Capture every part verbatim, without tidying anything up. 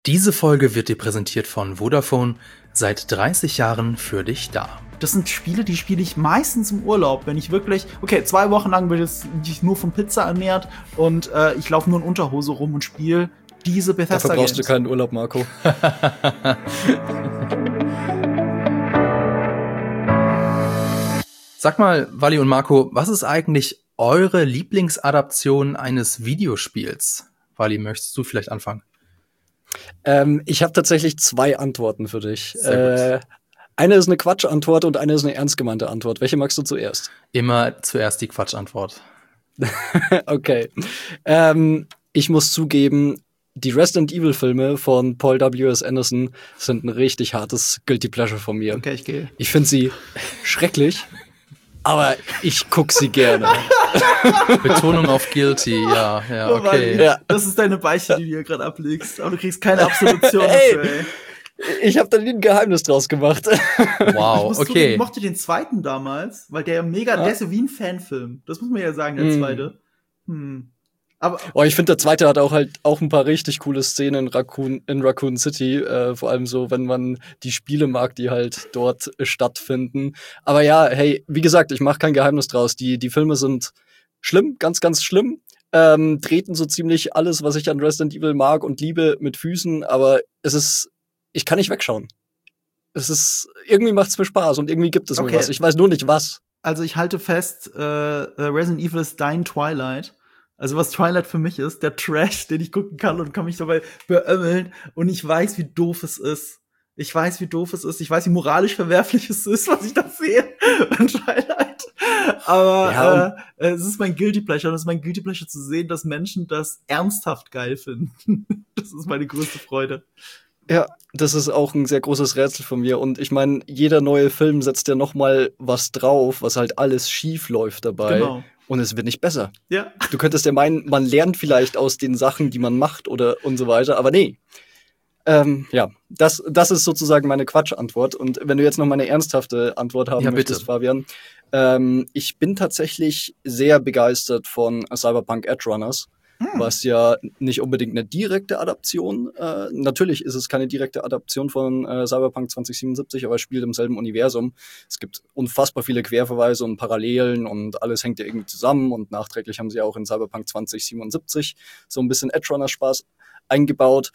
Diese Folge wird dir präsentiert von Vodafone, seit dreißig Jahren für dich da. Das sind Spiele, die spiele ich meistens im Urlaub, wenn ich wirklich, okay, zwei Wochen lang bin ich nur von Pizza ernährt und äh, ich laufe nur in Unterhose rum und spiele diese Bethesda-Games. Dafür brauchst du keinen Urlaub, Marco. Sag mal, Wally und Marco, was ist eigentlich eure Lieblingsadaption eines Videospiels? Wally, möchtest du vielleicht anfangen? Ähm, ich habe tatsächlich zwei Antworten für dich. Sehr äh, Eine ist eine Quatschantwort und eine ist eine ernst gemeinte Antwort. Welche magst du zuerst? Immer zuerst die Quatschantwort. Okay. Ähm, ich muss zugeben, die Resident Evil Filme von Paul W S. Anderson sind ein richtig hartes Guilty Pleasure von mir. Okay, ich gehe. Ich finde sie schrecklich, aber ich guck sie gerne. Betonung auf guilty, ja, ja, Oh Mann, okay. Ja. Das ist deine Beichte, die du hier gerade ablegst. Aber du kriegst keine Absolution Ey. dafür, ey. Ich habe da nie ein Geheimnis draus gemacht. Ich Wow, muss zugeben, okay. ich mochte den zweiten damals, weil der mega, Ja. der ist ja wie ein Fanfilm. Das muss man ja sagen, der Mm. zweite. Hm. Aber Oh, ich finde, der zweite hat auch halt auch ein paar richtig coole Szenen in Raccoon, in Raccoon City. Äh, vor allem so, wenn man die Spiele mag, die halt dort äh, stattfinden. Aber ja, hey, wie gesagt, ich mache kein Geheimnis draus. Die, die Filme sind schlimm, ganz, ganz schlimm. Ähm, treten so ziemlich alles, was ich an Resident Evil mag und liebe, mit Füßen. Aber es ist, ich kann nicht wegschauen. Es ist, irgendwie macht's mir Spaß und irgendwie gibt es Okay. mir was. Ich weiß nur nicht was. also ich halte fest, äh, Resident Evil ist dein Twilight. Also was Twilight für mich ist, der Trash, den ich gucken kann und kann mich dabei beömmeln. Und ich weiß, wie doof es ist. Ich weiß, wie doof es ist. Ich weiß, wie moralisch verwerflich es ist, was ich da sehe an Twilight. Aber Ja, äh, es ist mein Guilty Pleasure. Und es ist mein Guilty Pleasure zu sehen, dass Menschen das ernsthaft geil finden. Das ist meine größte Freude. Ja, das ist auch ein sehr großes Rätsel von mir. Und ich meine, jeder neue Film setzt ja noch mal was drauf, was halt alles schief läuft dabei. Genau. Und es wird nicht besser. Ja. Du könntest ja meinen, man lernt vielleicht aus den Sachen, die man macht oder und so weiter. Aber nee. Ähm, ja, das, das ist sozusagen meine Quatschantwort. Und wenn du jetzt noch mal eine ernsthafte Antwort haben Ja, möchtest, bitte. Fabian. Ähm, ich bin tatsächlich sehr begeistert von Cyberpunk Edge Runners. Hm. Was ja nicht unbedingt eine direkte Adaption, äh, natürlich ist es keine direkte Adaption von äh, Cyberpunk zwanzig siebenundsiebzig, aber es spielt im selben Universum. Es gibt unfassbar viele Querverweise und Parallelen und alles hängt ja irgendwie zusammen und nachträglich haben sie auch in Cyberpunk zwanzig siebenundsiebzig so ein bisschen Edge-Runner-Spaß eingebaut.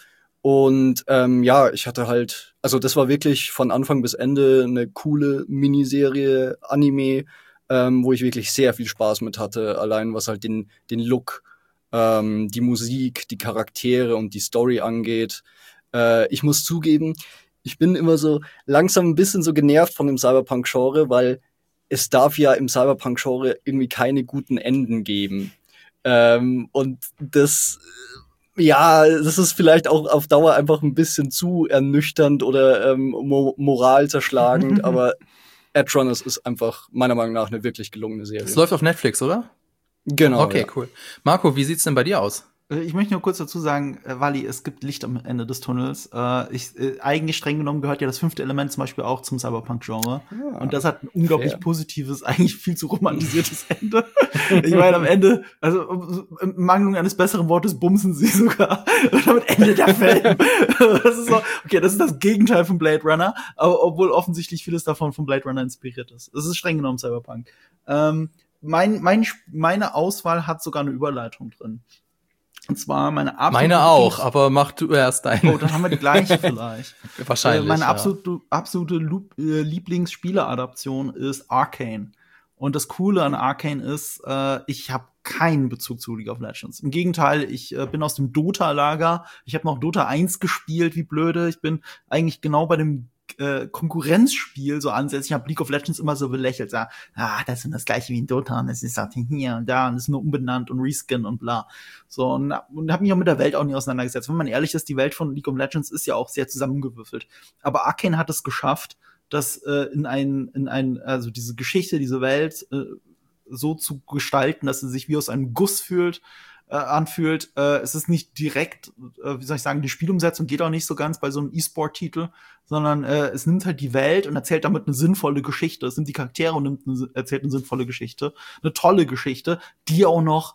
Und ähm, ja, ich hatte halt, also das war wirklich von Anfang bis Ende eine coole Miniserie, Anime, ähm, wo ich wirklich sehr viel Spaß mit hatte, allein was halt den, den Look, ähm, die Musik, die Charaktere und die Story angeht. Äh, ich muss zugeben, ich bin immer so langsam ein bisschen so genervt von dem Cyberpunk-Genre, weil es darf ja im Cyberpunk-Genre irgendwie keine guten Enden geben. Ähm, und das, äh, ja, das ist vielleicht auch auf Dauer einfach ein bisschen zu ernüchternd oder ähm, mo- moralzerschlagend, aber Edge Runners ist einfach meiner Meinung nach eine wirklich gelungene Serie. Es läuft auf Netflix, oder? Genau. Okay, ja. cool. Marco, wie sieht's denn bei dir aus? Äh, Ich möchte nur kurz dazu sagen, äh, Wally, es gibt Licht am Ende des Tunnels. Äh, ich, äh, eigentlich streng genommen gehört ja das fünfte Element zum Beispiel auch zum Cyberpunk-Genre. Ja, Und das hat ein unglaublich fair. positives, eigentlich viel zu romantisiertes Ende. Ich meine, am Ende, also im Mangelung eines besseren Wortes, bumsen sie sogar. Und damit endet der Film. Das ist so, okay, das ist das Gegenteil von Blade Runner, aber obwohl offensichtlich vieles davon von Blade Runner inspiriert ist. Es ist streng genommen Cyberpunk. Ähm, mein, mein, meine Auswahl hat sogar eine Überleitung drin. Und zwar meine absolute Meine auch, Lieblings- aber mach du erst deine. Oh, dann haben wir die gleiche vielleicht. Wahrscheinlich, Äh, meine ja. absolute, absolute Lu- äh, Lieblingsspieleadaption ist Arcane. Und das Coole an Arcane ist, äh, ich habe keinen Bezug zu League of Legends. Im Gegenteil, ich äh, bin aus dem Dota-Lager. Ich habe noch Dota eins gespielt, wie blöde. Ich bin eigentlich genau bei dem äh, Konkurrenzspiel so ansetzt. Ich habe League of Legends immer so belächelt. So, ah, das ist das gleiche wie in Dota und das ist halt hier und da und das ist nur umbenannt und reskin und bla. So, und, und habe mich auch mit der Welt auch nie auseinandergesetzt. Wenn man ehrlich ist, die Welt von League of Legends ist ja auch sehr zusammengewürfelt. Aber Arcane hat es geschafft, das äh, in ein, in ein, also diese Geschichte, diese Welt äh, so zu gestalten, dass sie sich wie aus einem Guss fühlt, äh, anfühlt. Äh, es ist nicht direkt, äh, wie soll ich sagen, die Spielumsetzung geht auch nicht so ganz bei so einem E-Sport-Titel, sondern äh, es nimmt halt die Welt und erzählt damit eine sinnvolle Geschichte. Es nimmt die Charaktere und nimmt eine, erzählt eine sinnvolle Geschichte. Eine tolle Geschichte, die auch noch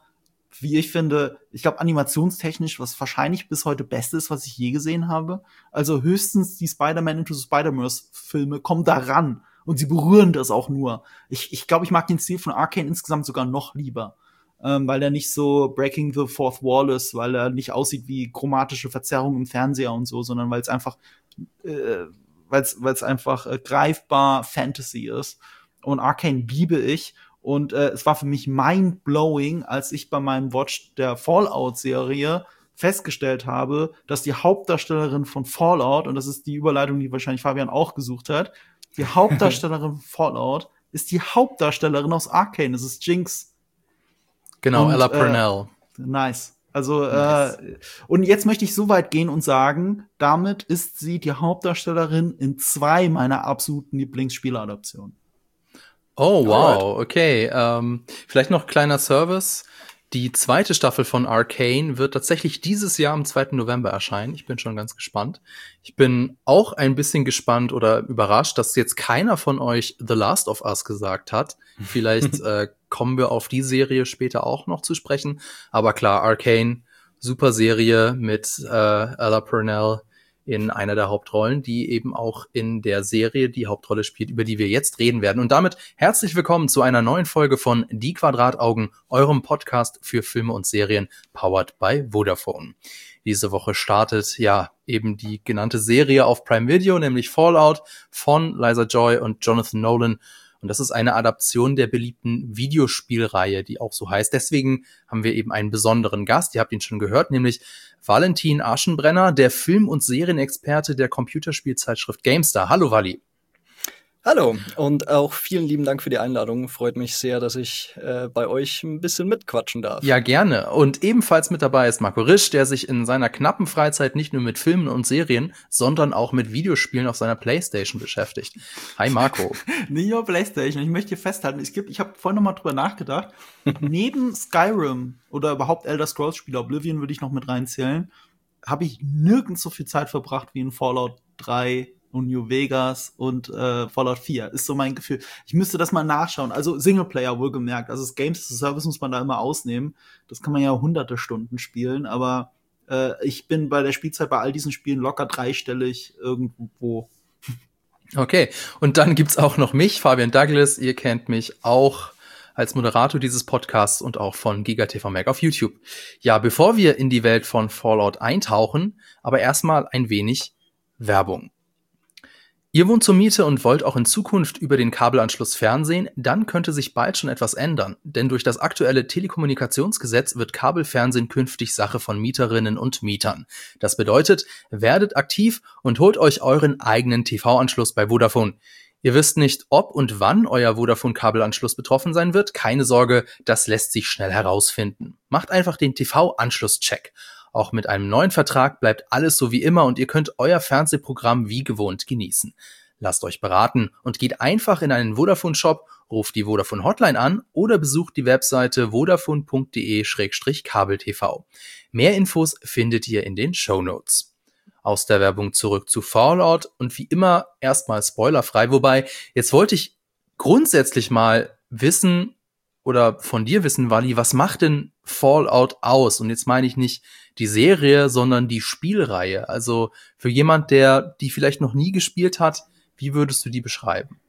wie ich finde, ich glaube, animationstechnisch, was wahrscheinlich bis heute Beste ist, was ich je gesehen habe. Also höchstens die Spider-Man Into the Spider-Verse-Filme kommen da ran. Und sie berühren das auch nur. Ich, ich glaube, ich mag den Stil von Arcane insgesamt sogar noch lieber. Ähm, weil er nicht so Breaking the Fourth Wall ist, weil er nicht aussieht wie chromatische Verzerrung im Fernseher und so, sondern weil es einfach, äh, weil es einfach äh, greifbar Fantasy ist. Und Arcane liebe ich. Und äh, es war für mich mind-blowing, als ich bei meinem Watch der Fallout-Serie festgestellt habe, dass die Hauptdarstellerin von Fallout, und das ist die Überleitung, die wahrscheinlich Fabian auch gesucht hat, die Hauptdarstellerin von Fallout ist die Hauptdarstellerin aus Arcane. Das ist Jinx. Genau, Und, Ella Purnell. Äh, nice. Also, Nice. äh, und jetzt möchte ich so weit gehen und sagen, damit ist sie die Hauptdarstellerin in zwei meiner absoluten Lieblingsspieladaptionen. Oh, wow, Alright. okay. Ähm, vielleicht noch kleiner Service. Die zweite Staffel von Arcane wird tatsächlich dieses Jahr am zweiten November erscheinen. Ich bin schon ganz gespannt. Ich bin auch ein bisschen gespannt oder überrascht, dass jetzt keiner von euch The Last of Us gesagt hat. Vielleicht äh, kommen wir auf die Serie später auch noch zu sprechen. Aber klar, Arcane, super Serie mit äh, Ella Purnell in einer der Hauptrollen, die eben auch in der Serie die Hauptrolle spielt, über die wir jetzt reden werden. Und damit herzlich willkommen zu einer neuen Folge von Die Quadrataugen, eurem Podcast für Filme und Serien, powered by Vodafone. Diese Woche startet ja eben die genannte Serie auf Prime Video, nämlich Fallout von Liza Joy und Jonathan Nolan. Und das ist eine Adaption der beliebten Videospielreihe, die auch so heißt. Deswegen haben wir eben einen besonderen Gast. Ihr habt ihn schon gehört, nämlich Valentin Aschenbrenner, der Film- und Serienexperte der Computerspielzeitschrift GameStar. Hallo, Vali. Hallo und auch vielen lieben Dank für die Einladung. Freut mich sehr, dass ich äh, bei euch ein bisschen mitquatschen darf. Ja, gerne. Und ebenfalls mit dabei ist Marco Risch, der sich in seiner knappen Freizeit nicht nur mit Filmen und Serien, sondern auch mit Videospielen auf seiner Playstation beschäftigt. Hi, Marco. Nicht nur Playstation. Ich möchte hier festhalten, es gibt, ich habe vorhin noch mal drüber nachgedacht, neben Skyrim oder überhaupt Elder Scrolls Spiele, Oblivion würde ich noch mit reinzählen, habe ich nirgends so viel Zeit verbracht wie in Fallout drei und New Vegas und äh, Fallout vier. Ist so mein Gefühl. Ich müsste das mal nachschauen. Also Singleplayer wohlgemerkt. Also das Games as a Service muss man da immer ausnehmen. Das kann man ja hunderte Stunden spielen, aber äh, ich bin bei der Spielzeit bei all diesen Spielen locker dreistellig irgendwo. Okay, und dann gibt's auch noch mich, Fabian Douglas. Ihr kennt mich auch als Moderator dieses Podcasts und auch von GigaTV Mag auf YouTube. Ja, bevor wir in die Welt von Fallout eintauchen, aber erstmal ein wenig Werbung. Ihr wohnt zur Miete und wollt auch in Zukunft über den Kabelanschluss Fernsehen, dann könnte sich bald schon etwas ändern, denn durch das aktuelle Telekommunikationsgesetz wird Kabelfernsehen künftig Sache von Mieterinnen und Mietern. Das bedeutet, werdet aktiv und holt euch euren eigenen T V-Anschluss bei Vodafone. Ihr wisst nicht, ob und wann euer Vodafone-Kabelanschluss betroffen sein wird? Keine Sorge, das lässt sich schnell herausfinden. Macht einfach den T V-Anschluss-Check. Auch mit einem neuen Vertrag bleibt alles so wie immer und ihr könnt euer Fernsehprogramm wie gewohnt genießen. Lasst euch beraten und geht einfach in einen Vodafone-Shop, ruft die Vodafone-Hotline an oder besucht die Webseite vodafone punkt de Schrägstrich kabeltv. Mehr Infos findet ihr in den Shownotes. Aus der Werbung zurück zu Fallout und wie immer erstmal spoilerfrei, wobei jetzt wollte ich grundsätzlich mal wissen oder von dir wissen, Wally, was macht denn Fallout aus? Und jetzt meine ich nicht die Serie, sondern die Spielreihe. Also für jemand, der die vielleicht noch nie gespielt hat, wie würdest du die beschreiben?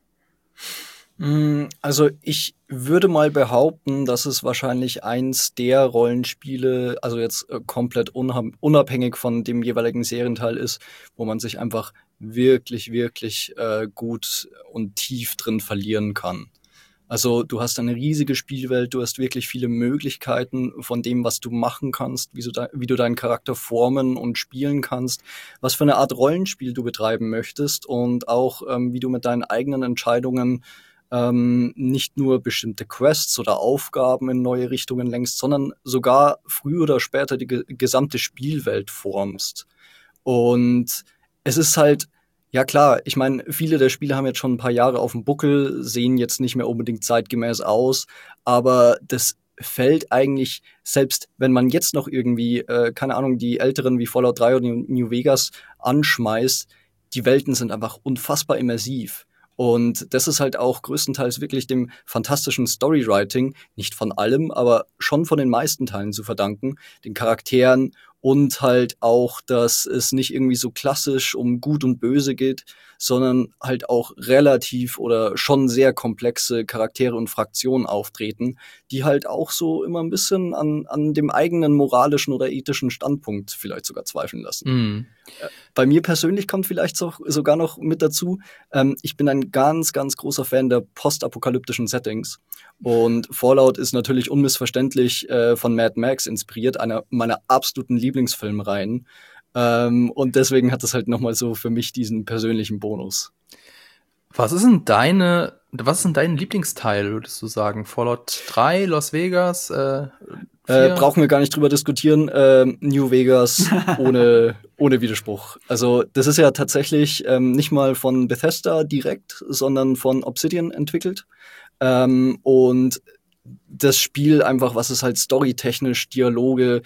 Also ich würde mal behaupten, dass es wahrscheinlich eins der Rollenspiele, also jetzt äh, komplett unha- unabhängig von dem jeweiligen Serienteil ist, wo man sich einfach wirklich, wirklich äh, gut und tief drin verlieren kann. Also du hast eine riesige Spielwelt, du hast wirklich viele Möglichkeiten von dem, was du machen kannst, wie, so de- wie du deinen Charakter formen und spielen kannst, was für eine Art Rollenspiel du betreiben möchtest und auch ähm, wie du mit deinen eigenen Entscheidungen ähm, nicht nur bestimmte Quests oder Aufgaben in neue Richtungen lenkst, sondern sogar früher oder später die ge- gesamte Spielwelt formst. Und es ist halt, ja klar, ich meine, viele der Spiele haben jetzt schon ein paar Jahre auf dem Buckel, sehen jetzt nicht mehr unbedingt zeitgemäß aus, aber das fällt eigentlich, selbst wenn man jetzt noch irgendwie, äh, keine Ahnung, die älteren wie Fallout drei oder New Vegas anschmeißt, die Welten sind einfach unfassbar immersiv. Und das ist halt auch größtenteils wirklich dem fantastischen Storywriting, nicht von allem, aber schon von den meisten Teilen zu verdanken, den Charakteren und halt auch, dass es nicht irgendwie so klassisch um Gut und Böse geht, sondern halt auch relativ oder schon sehr komplexe Charaktere und Fraktionen auftreten, die halt auch so immer ein bisschen an, an dem eigenen moralischen oder ethischen Standpunkt vielleicht sogar zweifeln lassen. Mhm. Bei mir persönlich kommt vielleicht so, sogar noch mit dazu, ähm, ich bin ein ganz, ganz großer Fan der postapokalyptischen Settings. Und Fallout ist natürlich unmissverständlich äh, von Mad Max inspiriert, einer meiner absoluten Lieblingsfilmreihen. Ähm, und deswegen hat es halt nochmal so für mich diesen persönlichen Bonus. Was ist denn deine, was ist denn dein Lieblingsteil, würdest du sagen? Fallout drei, Las Vegas, äh, Äh, brauchen wir gar nicht drüber diskutieren. Äh, New Vegas ohne, ohne Widerspruch. Also das ist ja tatsächlich ähm, nicht mal von Bethesda direkt, sondern von Obsidian entwickelt. Ähm, und das Spiel einfach, was es halt storytechnisch, Dialoge,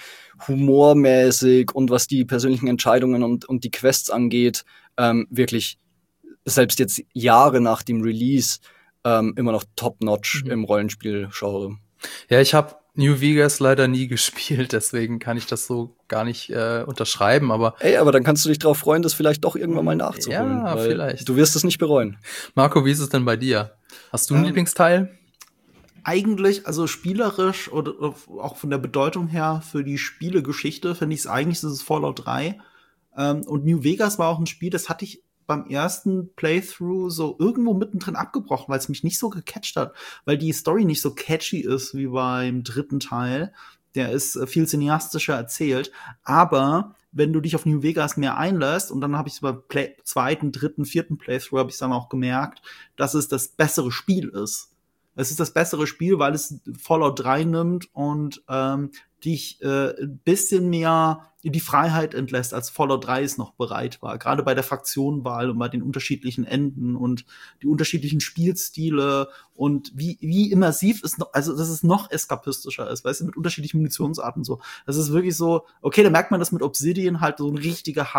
humormäßig und was die persönlichen Entscheidungen und, und die Quests angeht, ähm, wirklich selbst jetzt Jahre nach dem Release ähm, immer noch top-notch Mhm. im Rollenspiel-Genre. Ja, ich habe New Vegas leider nie gespielt, deswegen kann ich das so gar nicht äh, unterschreiben, aber Ey, aber dann kannst du dich darauf freuen, das vielleicht doch irgendwann mal nachzuholen. Ja, weil vielleicht. Du wirst es nicht bereuen. Marco, wie ist es denn bei dir? Hast du einen Ähm, Lieblingsteil? Eigentlich, also spielerisch oder auch von der Bedeutung her für die Spielegeschichte, finde ich es eigentlich, das ist Fallout drei. Ähm, und New Vegas war auch ein Spiel, das hatte ich beim ersten Playthrough so irgendwo mittendrin abgebrochen, weil es mich nicht so gecatcht hat, weil die Story nicht so catchy ist wie beim dritten Teil. Der ist äh, viel cineastischer erzählt, aber wenn du dich auf New Vegas mehr einlässt, und dann habe ich es beim Play- zweiten, dritten, vierten Playthrough habe ich dann auch gemerkt, dass es das bessere Spiel ist. Es ist das bessere Spiel, weil es Fallout drei nimmt und ähm, dich äh, ein bisschen mehr in die Freiheit entlässt, als Fallout drei es noch bereit war. Gerade bei der Fraktionenwahl und bei den unterschiedlichen Enden und die unterschiedlichen Spielstile und wie, wie immersiv es noch, also dass es noch eskapistischer ist, weißt du, mit unterschiedlichen Munitionsarten so. Das ist wirklich so, okay, da merkt man, dass mit Obsidian halt so ein richtiger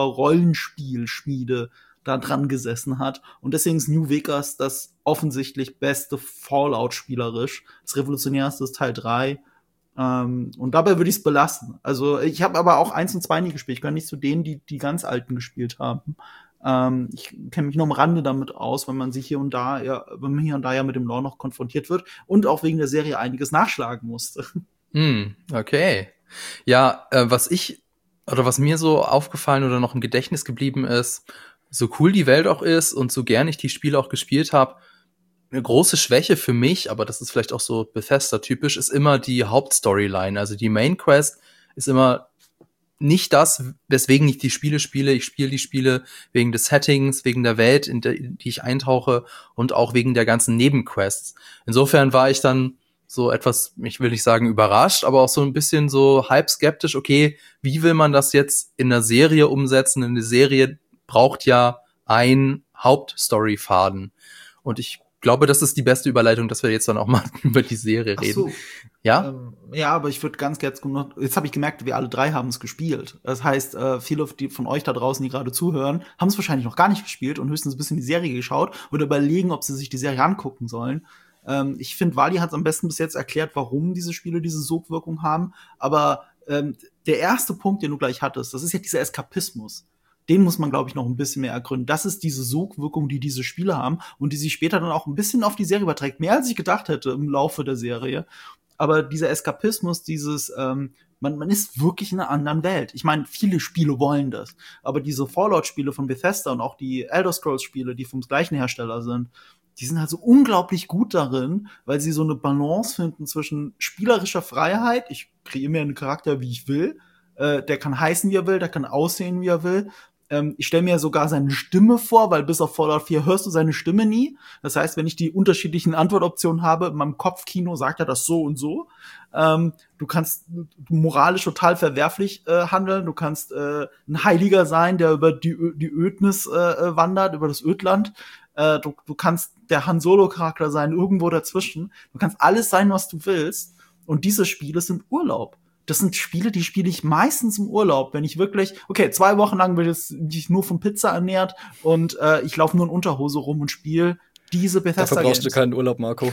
Hardcore-Rollenspiel-Schmiede da dran gesessen hat. Und deswegen ist New Vegas das offensichtlich beste Fallout spielerisch. Das revolutionärste ist Teil drei. Ähm, und dabei würde ich es belassen. Also ich habe aber auch eins und zwei nie gespielt. Ich gehöre nicht zu denen, die die ganz alten gespielt haben. Ähm, ich kenne mich nur am Rande damit aus, wenn man sich hier und da ja, wenn man hier und da ja mit dem Lore noch konfrontiert wird und auch wegen der Serie einiges nachschlagen musste. Hm, okay. Ja, äh, was ich oder was mir so aufgefallen oder noch im Gedächtnis geblieben ist, so cool die Welt auch ist und so gern ich die Spiele auch gespielt habe, eine große Schwäche für mich, aber das ist vielleicht auch so Bethesda-typisch, ist immer die Hauptstoryline. Also die Main Quest ist immer nicht das, weswegen ich die Spiele spiele. Ich spiele die Spiele wegen des Settings, wegen der Welt, in, der, in die ich eintauche und auch wegen der ganzen Nebenquests. Insofern war ich dann so etwas, ich will nicht sagen überrascht, aber auch so ein bisschen so halb skeptisch, okay, wie will man das jetzt in einer Serie umsetzen? Eine Serie braucht ja einen Hauptstoryfaden. Und ich glaube, das ist die beste Überleitung, dass wir jetzt dann auch mal über die Serie reden. Ach so. Ja? Ähm, ja, aber ich würde ganz gerne noch, jetzt habe ich gemerkt, wir alle drei haben es gespielt. Das heißt, äh, viele die von euch da draußen, die gerade zuhören, haben es wahrscheinlich noch gar nicht gespielt und höchstens ein bisschen die Serie geschaut oder überlegen, ob sie sich die Serie angucken sollen. Ähm, ich finde, Wally hat es am besten bis jetzt erklärt, warum diese Spiele diese Sogwirkung haben. Aber ähm, der erste Punkt, den du gleich hattest, das ist ja dieser Eskapismus. Den muss man, glaube ich, noch ein bisschen mehr ergründen. Das ist diese Sogwirkung, die diese Spiele haben und die sich später dann auch ein bisschen auf die Serie überträgt. Mehr als ich gedacht hätte im Laufe der Serie. Aber dieser Eskapismus, dieses, ähm, man, man ist wirklich in einer anderen Welt. Ich meine, viele Spiele wollen das. Aber diese Fallout-Spiele von Bethesda und auch die Elder Scrolls-Spiele, die vom gleichen Hersteller sind, die sind halt so unglaublich gut darin, weil sie so eine Balance finden zwischen spielerischer Freiheit, ich kreiere mir einen Charakter, wie ich will, äh, der kann heißen, wie er will, der kann aussehen, wie er will. Ähm, ich stelle mir sogar seine Stimme vor, weil bis auf Fallout vier hörst du seine Stimme nie. Das heißt, wenn ich die unterschiedlichen Antwortoptionen habe, in meinem Kopfkino sagt er das so und so. Ähm, du kannst moralisch total verwerflich äh, handeln. Du kannst äh, ein Heiliger sein, der über die, Ö- die Ödnis äh, wandert, über das Ödland. Äh, du, du kannst der Han Solo-Charakter sein, irgendwo dazwischen. Du kannst alles sein, was du willst. Und diese Spiele sind Urlaub. das sind Spiele, die spiele ich meistens im Urlaub, wenn ich wirklich, okay, zwei Wochen lang bin ich nur von Pizza ernährt und äh, ich laufe nur in Unterhose rum und spiele diese Bethesda-Games. Dafür brauchst du keinen Urlaub, Marco.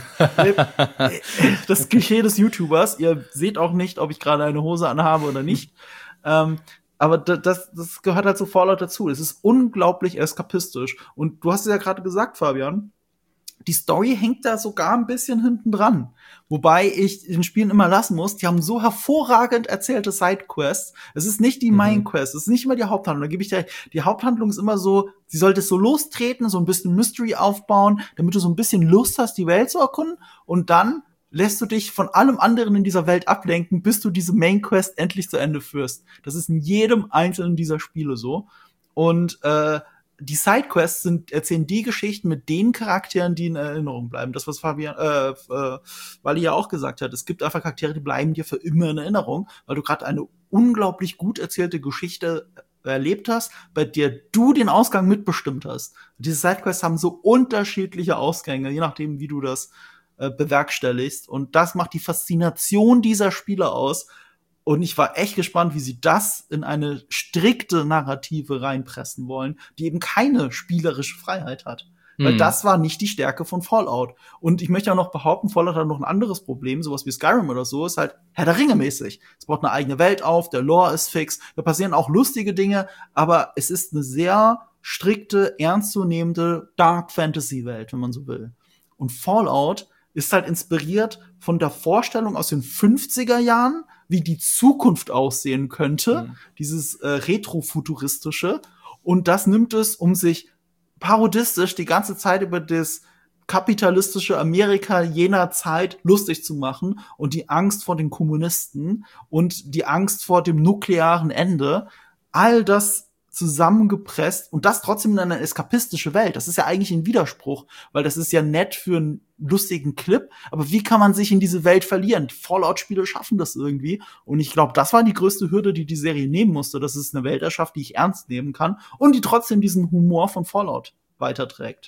Das Klischee des YouTubers. Ihr seht auch nicht, ob ich gerade eine Hose anhabe oder nicht. ähm, aber das, das gehört halt zu Fallout dazu. Es ist unglaublich eskapistisch. Und du hast es ja gerade gesagt, Fabian, die Story hängt da sogar ein bisschen hinten dran. Wobei ich den Spielen immer lassen muss, die haben so hervorragend erzählte Sidequests. Es ist nicht die mhm. Main-Quest, es ist nicht immer die Haupthandlung. Da gebe ich dir, die Haupthandlung ist immer so, sie sollte so lostreten, so ein bisschen Mystery aufbauen, damit du so ein bisschen Lust hast, die Welt zu erkunden. Und dann lässt du dich von allem anderen in dieser Welt ablenken, bis du diese Main-Quest endlich zu Ende führst. Das ist in jedem einzelnen dieser Spiele so. Und äh, die Sidequests sind, erzählen die Geschichten mit den Charakteren, die in Erinnerung bleiben. Das, was Fabian, äh, äh, Wally ja auch gesagt hat. Es gibt einfach Charaktere, die bleiben dir für immer in Erinnerung, weil du gerade eine unglaublich gut erzählte Geschichte erlebt hast, bei der du den Ausgang mitbestimmt hast. Diese Sidequests haben so unterschiedliche Ausgänge, je nachdem, wie du das äh, bewerkstelligst. Und das macht die Faszination dieser Spiele aus. Und ich war echt gespannt, wie sie das in eine strikte Narrative reinpressen wollen, die eben keine spielerische Freiheit hat. Mhm. Weil das war nicht die Stärke von Fallout. Und ich möchte auch noch behaupten, Fallout hat noch ein anderes Problem, sowas wie Skyrim oder so, ist halt Herr der Ringe mäßig. Es baut eine eigene Welt auf, der Lore ist fix, da passieren auch lustige Dinge, aber es ist eine sehr strikte, ernstzunehmende Dark Fantasy Welt, wenn man so will. Und Fallout ist halt inspiriert von der Vorstellung aus den fünfziger Jahren, wie die Zukunft aussehen könnte, mhm. dieses äh, Retrofuturistische. Und das nimmt es, um sich parodistisch die ganze Zeit über das kapitalistische Amerika jener Zeit lustig zu machen und die Angst vor den Kommunisten und die Angst vor dem nuklearen Ende. All das zusammengepresst und das trotzdem in eine eskapistische Welt. Das ist ja eigentlich ein Widerspruch, weil das ist ja nett für einen lustigen Clip, aber wie kann man sich in diese Welt verlieren? Fallout-Spiele schaffen das irgendwie und ich glaube, das war die größte Hürde, die die Serie nehmen musste, dass es eine Welt erschafft, die ich ernst nehmen kann und die trotzdem diesen Humor von Fallout weiterträgt.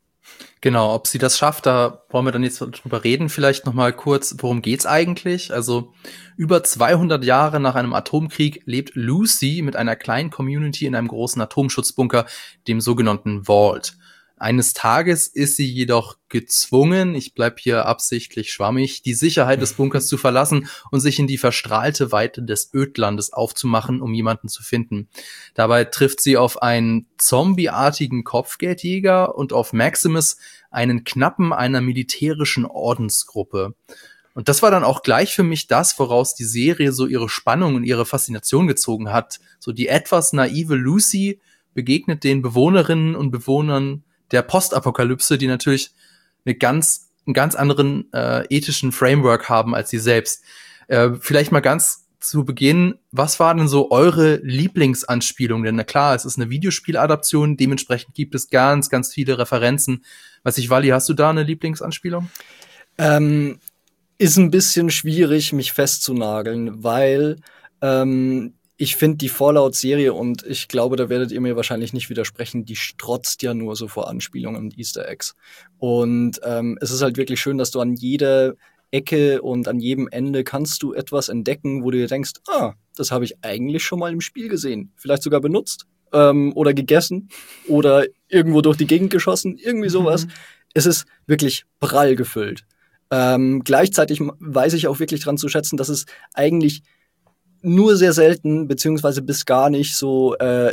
Genau, ob sie das schafft, da wollen wir dann jetzt drüber reden. Vielleicht noch mal kurz, worum geht's eigentlich? Also über zweihundert Jahre nach einem Atomkrieg lebt Lucy mit einer kleinen Community in einem großen Atomschutzbunker, dem sogenannten Vault. Eines Tages ist sie jedoch gezwungen, ich bleib hier absichtlich schwammig, die Sicherheit des Bunkers zu verlassen und sich in die verstrahlte Weite des Ödlandes aufzumachen, um jemanden zu finden. Dabei trifft sie auf einen zombieartigen Kopfgeldjäger und auf Maximus, einen Knappen einer militärischen Ordensgruppe. Und das war dann auch gleich für mich das, woraus die Serie so ihre Spannung und ihre Faszination gezogen hat. So die etwas naive Lucy begegnet den Bewohnerinnen und Bewohnern der Postapokalypse, die natürlich eine ganz, einen ganz anderen äh, ethischen Framework haben als sie selbst. Äh, vielleicht mal ganz zu Beginn, was war denn so eure Lieblingsanspielung? Denn na klar, es ist eine Videospieladaption, dementsprechend gibt es ganz, ganz viele Referenzen. Weiß ich, Wally, hast du da eine Lieblingsanspielung? Ähm, ist ein bisschen schwierig, mich festzunageln, weil ähm, ich finde die Fallout-Serie, und ich glaube, da werdet ihr mir wahrscheinlich nicht widersprechen, die strotzt ja nur so vor Anspielungen und Easter Eggs. Und ähm, es ist halt wirklich schön, dass du an jeder Ecke und an jedem Ende kannst du etwas entdecken, wo du dir denkst, ah, das habe ich eigentlich schon mal im Spiel gesehen. Vielleicht sogar benutzt ähm, oder gegessen oder irgendwo durch die Gegend geschossen, irgendwie sowas. Mhm. Es ist wirklich prall gefüllt. Ähm, gleichzeitig weiß ich auch wirklich dran zu schätzen, dass es eigentlich nur sehr selten, beziehungsweise bis gar nicht so äh,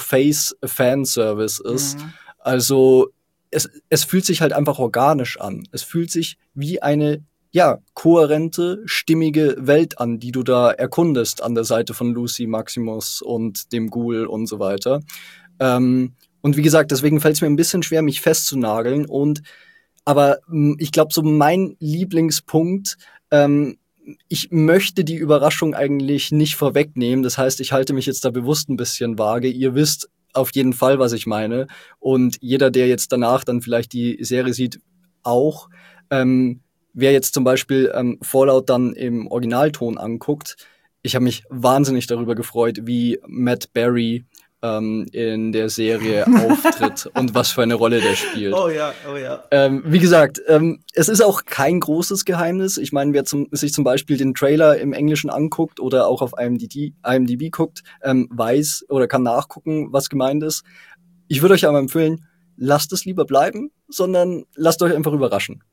in-your-face-Fanservice ist. Mhm. Also es, es fühlt sich halt einfach organisch an. Es fühlt sich wie eine, ja, kohärente, stimmige Welt an, die du da erkundest an der Seite von Lucy, Maximus und dem Ghoul und so weiter. Ähm, und wie gesagt, deswegen fällt es mir ein bisschen schwer, mich festzunageln. Und aber mh, ich glaube, so mein Lieblingspunkt, ähm, ich möchte die Überraschung eigentlich nicht vorwegnehmen. Das heißt, ich halte mich jetzt da bewusst ein bisschen vage. Ihr wisst auf jeden Fall, was ich meine. Und jeder, der jetzt danach dann vielleicht die Serie sieht, auch. Ähm, wer jetzt zum Beispiel ähm, Fallout dann im Originalton anguckt, ich habe mich wahnsinnig darüber gefreut, wie Matt Berry ähm, in der Serie auftritt und was für eine Rolle der spielt. Oh ja, oh ja. Ähm, wie gesagt, ähm, es ist auch kein großes Geheimnis. Ich meine, wer zum, sich zum Beispiel den Trailer im Englischen anguckt oder auch auf I M D B, I M D B guckt, ähm, weiß oder kann nachgucken, was gemeint ist. Ich würde euch aber empfehlen, lasst es lieber bleiben, sondern lasst euch einfach überraschen.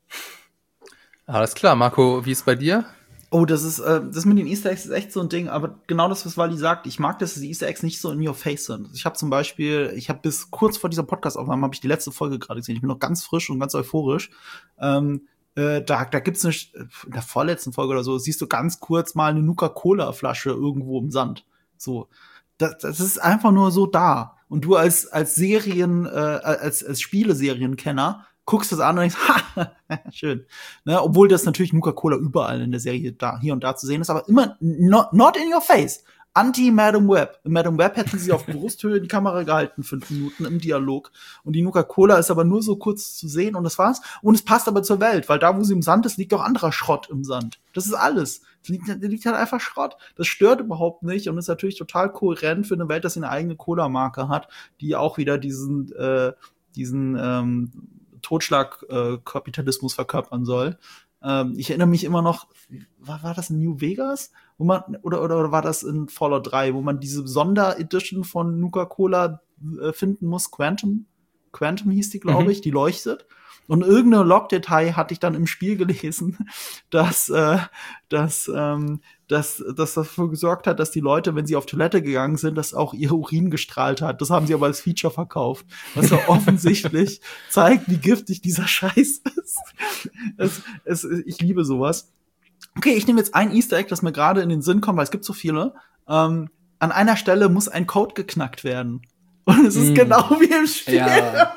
Alles klar, Marco, wie ist bei dir? Oh, das ist, äh, das mit den Easter Eggs ist echt so ein Ding, aber genau das, was Wally sagt, ich mag, dass die Easter Eggs nicht so in your face sind. Ich habe zum Beispiel, ich habe bis kurz vor dieser Podcast-Aufnahme habe ich die letzte Folge gerade gesehen. Ich bin noch ganz frisch und ganz euphorisch. Ähm, äh, da, da gibt's eine, in der vorletzten Folge oder so, siehst du ganz kurz mal eine Nuka-Cola-Flasche irgendwo im Sand. So, das, das ist einfach nur so da. Und du als als Serien, äh, als als Spieleserienkenner guckst das an und denkst, ha, schön. Ne, obwohl das natürlich Nuka-Cola überall in der Serie da, hier und da zu sehen ist, aber immer not, not in your face. Anti-Madam Web. Madam Web hätten sie auf Brusthöhe die Kamera gehalten, fünf Minuten im Dialog. Und die Nuka-Cola ist aber nur so kurz zu sehen und das war's. Und es passt aber zur Welt, weil da, wo sie im Sand ist, liegt auch anderer Schrott im Sand. Das ist alles. Da liegt, da liegt halt einfach Schrott. Das stört überhaupt nicht und ist natürlich total kohärent für eine Welt, dass sie eine eigene Cola-Marke hat, die auch wieder diesen, äh, diesen, ähm, Totschlag-Kapitalismus äh, verkörpern soll. Ähm, ich erinnere mich immer noch, war, war das in New Vegas? Wo man, oder, oder, oder war das in Fallout drei, wo man diese Sonderedition von Nuka-Cola äh, finden muss? Quantum? Quantum hieß die, glaube ich, mhm. Die leuchtet. Und irgendeine Log-Detail hatte ich dann im Spiel gelesen, dass, äh, dass, ähm, dass, dass das dafür gesorgt hat, dass die Leute, wenn sie auf Toilette gegangen sind, dass auch ihr Urin gestrahlt hat. Das haben sie aber als Feature verkauft. Was ja offensichtlich zeigt, wie giftig dieser Scheiß ist. Es, es, ich liebe sowas. Okay, ich nehme jetzt ein Easter Egg, das mir gerade in den Sinn kommt, weil es gibt so viele. Ähm, an einer Stelle muss ein Code geknackt werden. Und es ist mm. genau wie im Spiel. Ja.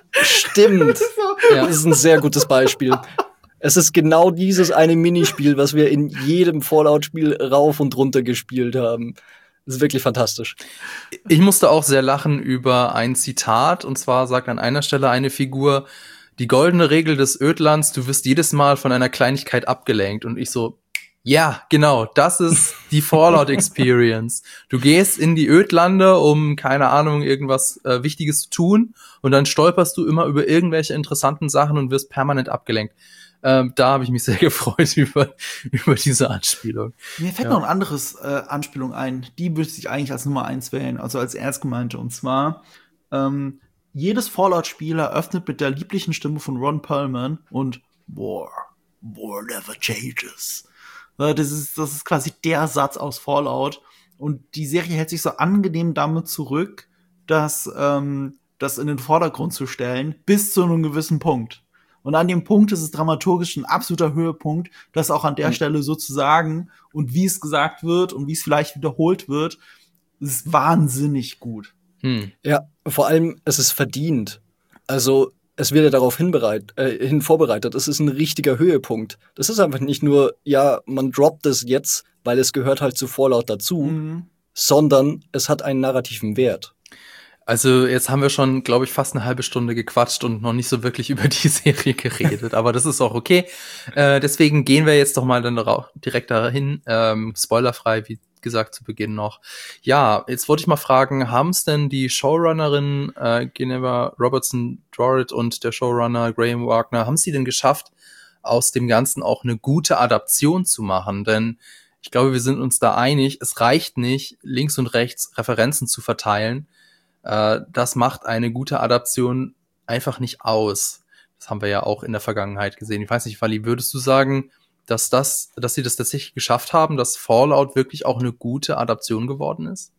Stimmt. Ja, das ist ein sehr gutes Beispiel. Es ist genau dieses eine Minispiel, was wir in jedem Fallout-Spiel rauf und runter gespielt haben. Das ist wirklich fantastisch. Ich musste auch sehr lachen über ein Zitat. Und zwar sagt an einer Stelle eine Figur, die goldene Regel des Ödlands, du wirst jedes Mal von einer Kleinigkeit abgelenkt. Und ich so, ja, genau, das ist die Fallout-Experience. Du gehst in die Ödlande, um, keine Ahnung, irgendwas äh, Wichtiges zu tun und dann stolperst du immer über irgendwelche interessanten Sachen und wirst permanent abgelenkt. Ähm, da habe ich mich sehr gefreut über, über diese Anspielung. Mir fällt ja. noch ein anderes äh, Anspielung ein. Die würde ich eigentlich als Nummer eins wählen, also als Erstgemeinte. Und zwar, ähm, jedes Fallout-Spiel eröffnet mit der lieblichen Stimme von Ron Perlman und War, War never changes. Das ist, das ist quasi der Satz aus Fallout. Und die Serie hält sich so angenehm damit zurück, dass ähm, das in den Vordergrund zu stellen, bis zu einem gewissen Punkt. Und an dem Punkt ist es dramaturgisch ein absoluter Höhepunkt, das auch an der mhm. Stelle so zu sagen und wie es gesagt wird und wie es vielleicht wiederholt wird, ist wahnsinnig gut. Hm. Ja, vor allem, es ist verdient. Also es wird ja darauf hinbereit, äh, hin vorbereitet. Es ist ein richtiger Höhepunkt. Das ist einfach nicht nur, ja, man droppt es jetzt, weil es gehört halt zu Fallout dazu, mhm. sondern es hat einen narrativen Wert. Also jetzt haben wir schon, glaube ich, fast eine halbe Stunde gequatscht und noch nicht so wirklich über die Serie geredet. Aber das ist auch okay. Äh, deswegen gehen wir jetzt doch mal dann direkt dahin. Ähm, spoilerfrei, wie gesagt, zu Beginn noch. Ja, jetzt wollte ich mal fragen, haben es denn die Showrunnerin äh, Geneva Robertson Dorrit und der Showrunner Graham Wagner, haben sie denn geschafft, aus dem Ganzen auch eine gute Adaption zu machen? Denn ich glaube, wir sind uns da einig, es reicht nicht, links und rechts Referenzen zu verteilen. Äh, das macht eine gute Adaption einfach nicht aus. Das haben wir ja auch in der Vergangenheit gesehen. Ich weiß nicht, Wally, würdest du sagen, dass das, dass sie das tatsächlich geschafft haben, dass Fallout wirklich auch eine gute Adaption geworden ist?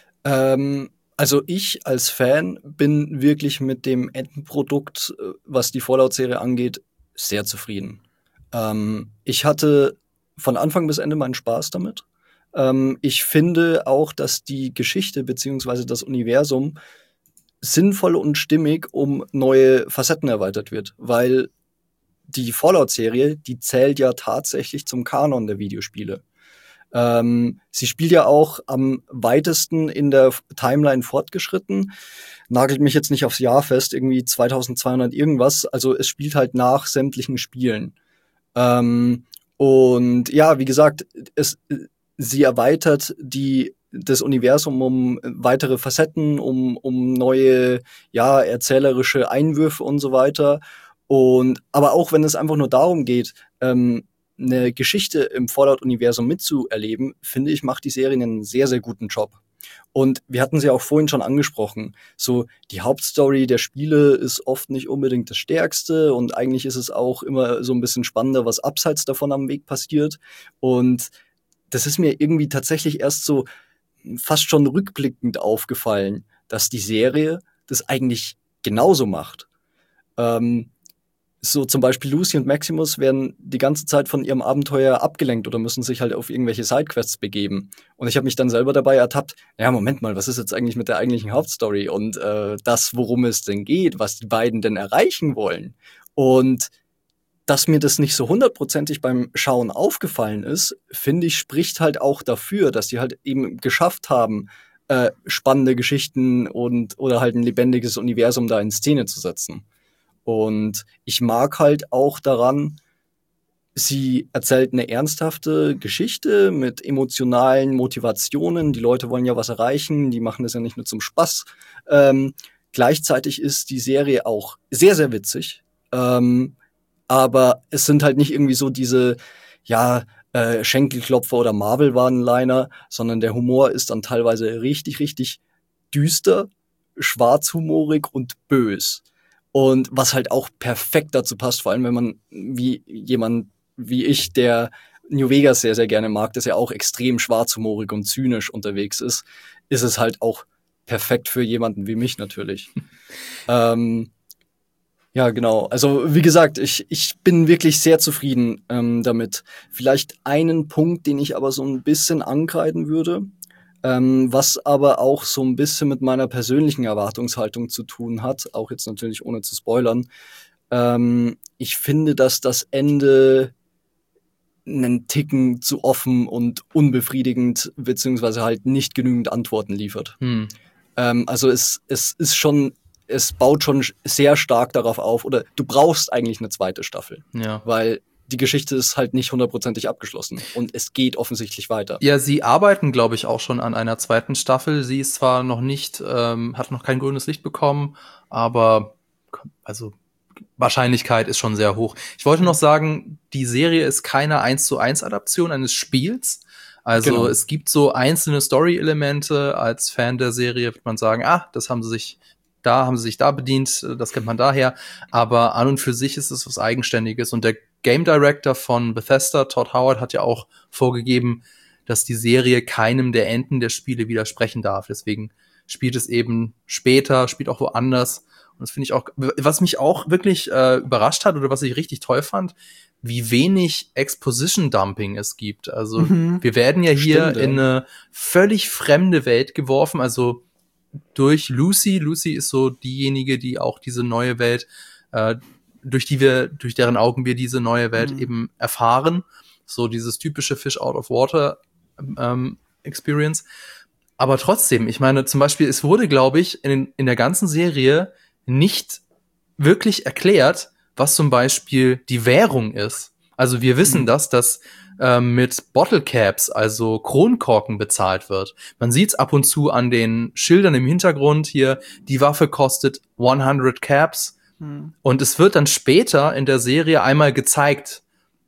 Ähm, also ich als Fan bin wirklich mit dem Endprodukt, was die Fallout-Serie angeht, sehr zufrieden. Ähm, ich hatte von Anfang bis Ende meinen Spaß damit. Ähm, ich finde auch, dass die Geschichte beziehungsweise das Universum sinnvoll und stimmig um neue Facetten erweitert wird, weil die Fallout-Serie, die zählt ja tatsächlich zum Kanon der Videospiele. Ähm, sie spielt ja auch am weitesten in der Timeline fortgeschritten. Nagelt mich jetzt nicht aufs Jahr fest, irgendwie zweitausendzweihundert irgendwas. Also es spielt halt nach sämtlichen Spielen. Ähm, und ja, wie gesagt, es, sie erweitert die das Universum um weitere Facetten, um, um neue, ja, erzählerische Einwürfe und so weiter. Und, aber auch wenn es einfach nur darum geht, ähm, eine Geschichte im Fallout-Universum mitzuerleben, finde ich, macht die Serie einen sehr, sehr guten Job. Und wir hatten sie auch vorhin schon angesprochen. So, die Hauptstory der Spiele ist oft nicht unbedingt das Stärkste und eigentlich ist es auch immer so ein bisschen spannender, was abseits davon am Weg passiert. Und das ist mir irgendwie tatsächlich erst so fast schon rückblickend aufgefallen, dass die Serie das eigentlich genauso macht. Ähm, So zum Beispiel Lucy und Maximus werden die ganze Zeit von ihrem Abenteuer abgelenkt oder müssen sich halt auf irgendwelche Sidequests begeben. Und ich habe mich dann selber dabei ertappt, ja, Moment mal, was ist jetzt eigentlich mit der eigentlichen Hauptstory und äh, das, worum es denn geht, was die beiden denn erreichen wollen. Und dass mir das nicht so hundertprozentig beim Schauen aufgefallen ist, finde ich, spricht halt auch dafür, dass die halt eben geschafft haben, äh, spannende Geschichten und oder halt ein lebendiges Universum da in Szene zu setzen. Und ich mag halt auch daran, sie erzählt eine ernsthafte Geschichte mit emotionalen Motivationen. Die Leute wollen ja was erreichen, die machen das ja nicht nur zum Spaß. Ähm, gleichzeitig ist die Serie auch sehr, sehr witzig. Ähm, aber es sind halt nicht irgendwie so diese, ja, äh, Schenkelklopfer oder Marvel-One-Liner, sondern der Humor ist dann teilweise richtig, richtig düster, schwarzhumorig und bös. Und was halt auch perfekt dazu passt, vor allem wenn man wie jemand wie ich, der New Vegas sehr, sehr gerne mag, das ja auch extrem schwarzhumorig und zynisch unterwegs ist, ist es halt auch perfekt für jemanden wie mich natürlich. ähm, ja, genau. Also wie gesagt, ich, ich bin wirklich sehr zufrieden ähm, damit. Vielleicht einen Punkt, den ich aber so ein bisschen ankreiden würde, Ähm, was aber auch so ein bisschen mit meiner persönlichen Erwartungshaltung zu tun hat, auch jetzt natürlich ohne zu spoilern. Ähm, ich finde, dass das Ende einen Ticken zu offen und unbefriedigend, beziehungsweise halt nicht genügend Antworten liefert. Hm. Ähm, also es, es ist schon, es baut schon sehr stark darauf auf, oder du brauchst eigentlich eine zweite Staffel. Ja. Weil die Geschichte ist halt nicht hundertprozentig abgeschlossen und es geht offensichtlich weiter. Ja, sie arbeiten, glaube ich, auch schon an einer zweiten Staffel. Sie ist zwar noch nicht, ähm, hat noch kein grünes Licht bekommen, aber also Wahrscheinlichkeit ist schon sehr hoch. Ich wollte noch sagen, die Serie ist keine eins zu eins Adaption eines Spiels. Also Genau. Es gibt so einzelne Story-Elemente. Als Fan der Serie wird man sagen, ah, das haben sie sich da, haben sie sich da bedient, das kennt man daher. Aber an und für sich ist es was Eigenständiges. Und der Game Director von Bethesda, Todd Howard, hat ja auch vorgegeben, dass die Serie keinem der Enden der Spiele widersprechen darf. Deswegen spielt es eben später, spielt auch woanders. Und das finde ich auch, was mich auch wirklich äh, überrascht hat oder was ich richtig toll fand, wie wenig Exposition-Dumping es gibt. Also Mhm. wir werden ja hier Stimmt, ja. in eine völlig fremde Welt geworfen. Also durch Lucy. Lucy ist so diejenige, die auch diese neue Welt, äh, durch die wir, durch deren Augen wir diese neue Welt Mhm. eben erfahren. So dieses typische Fish out of water ähm, Experience. Aber trotzdem, ich meine, zum Beispiel, es wurde, glaube ich, in, in der ganzen Serie nicht wirklich erklärt, was zum Beispiel die Währung ist. Also wir wissen Mhm. das, dass ähm, mit Bottle Caps, also Kronkorken, bezahlt wird. Man sieht es ab und zu an den Schildern im Hintergrund hier, die Waffe kostet hundert Caps. Mhm. Und es wird dann später in der Serie einmal gezeigt.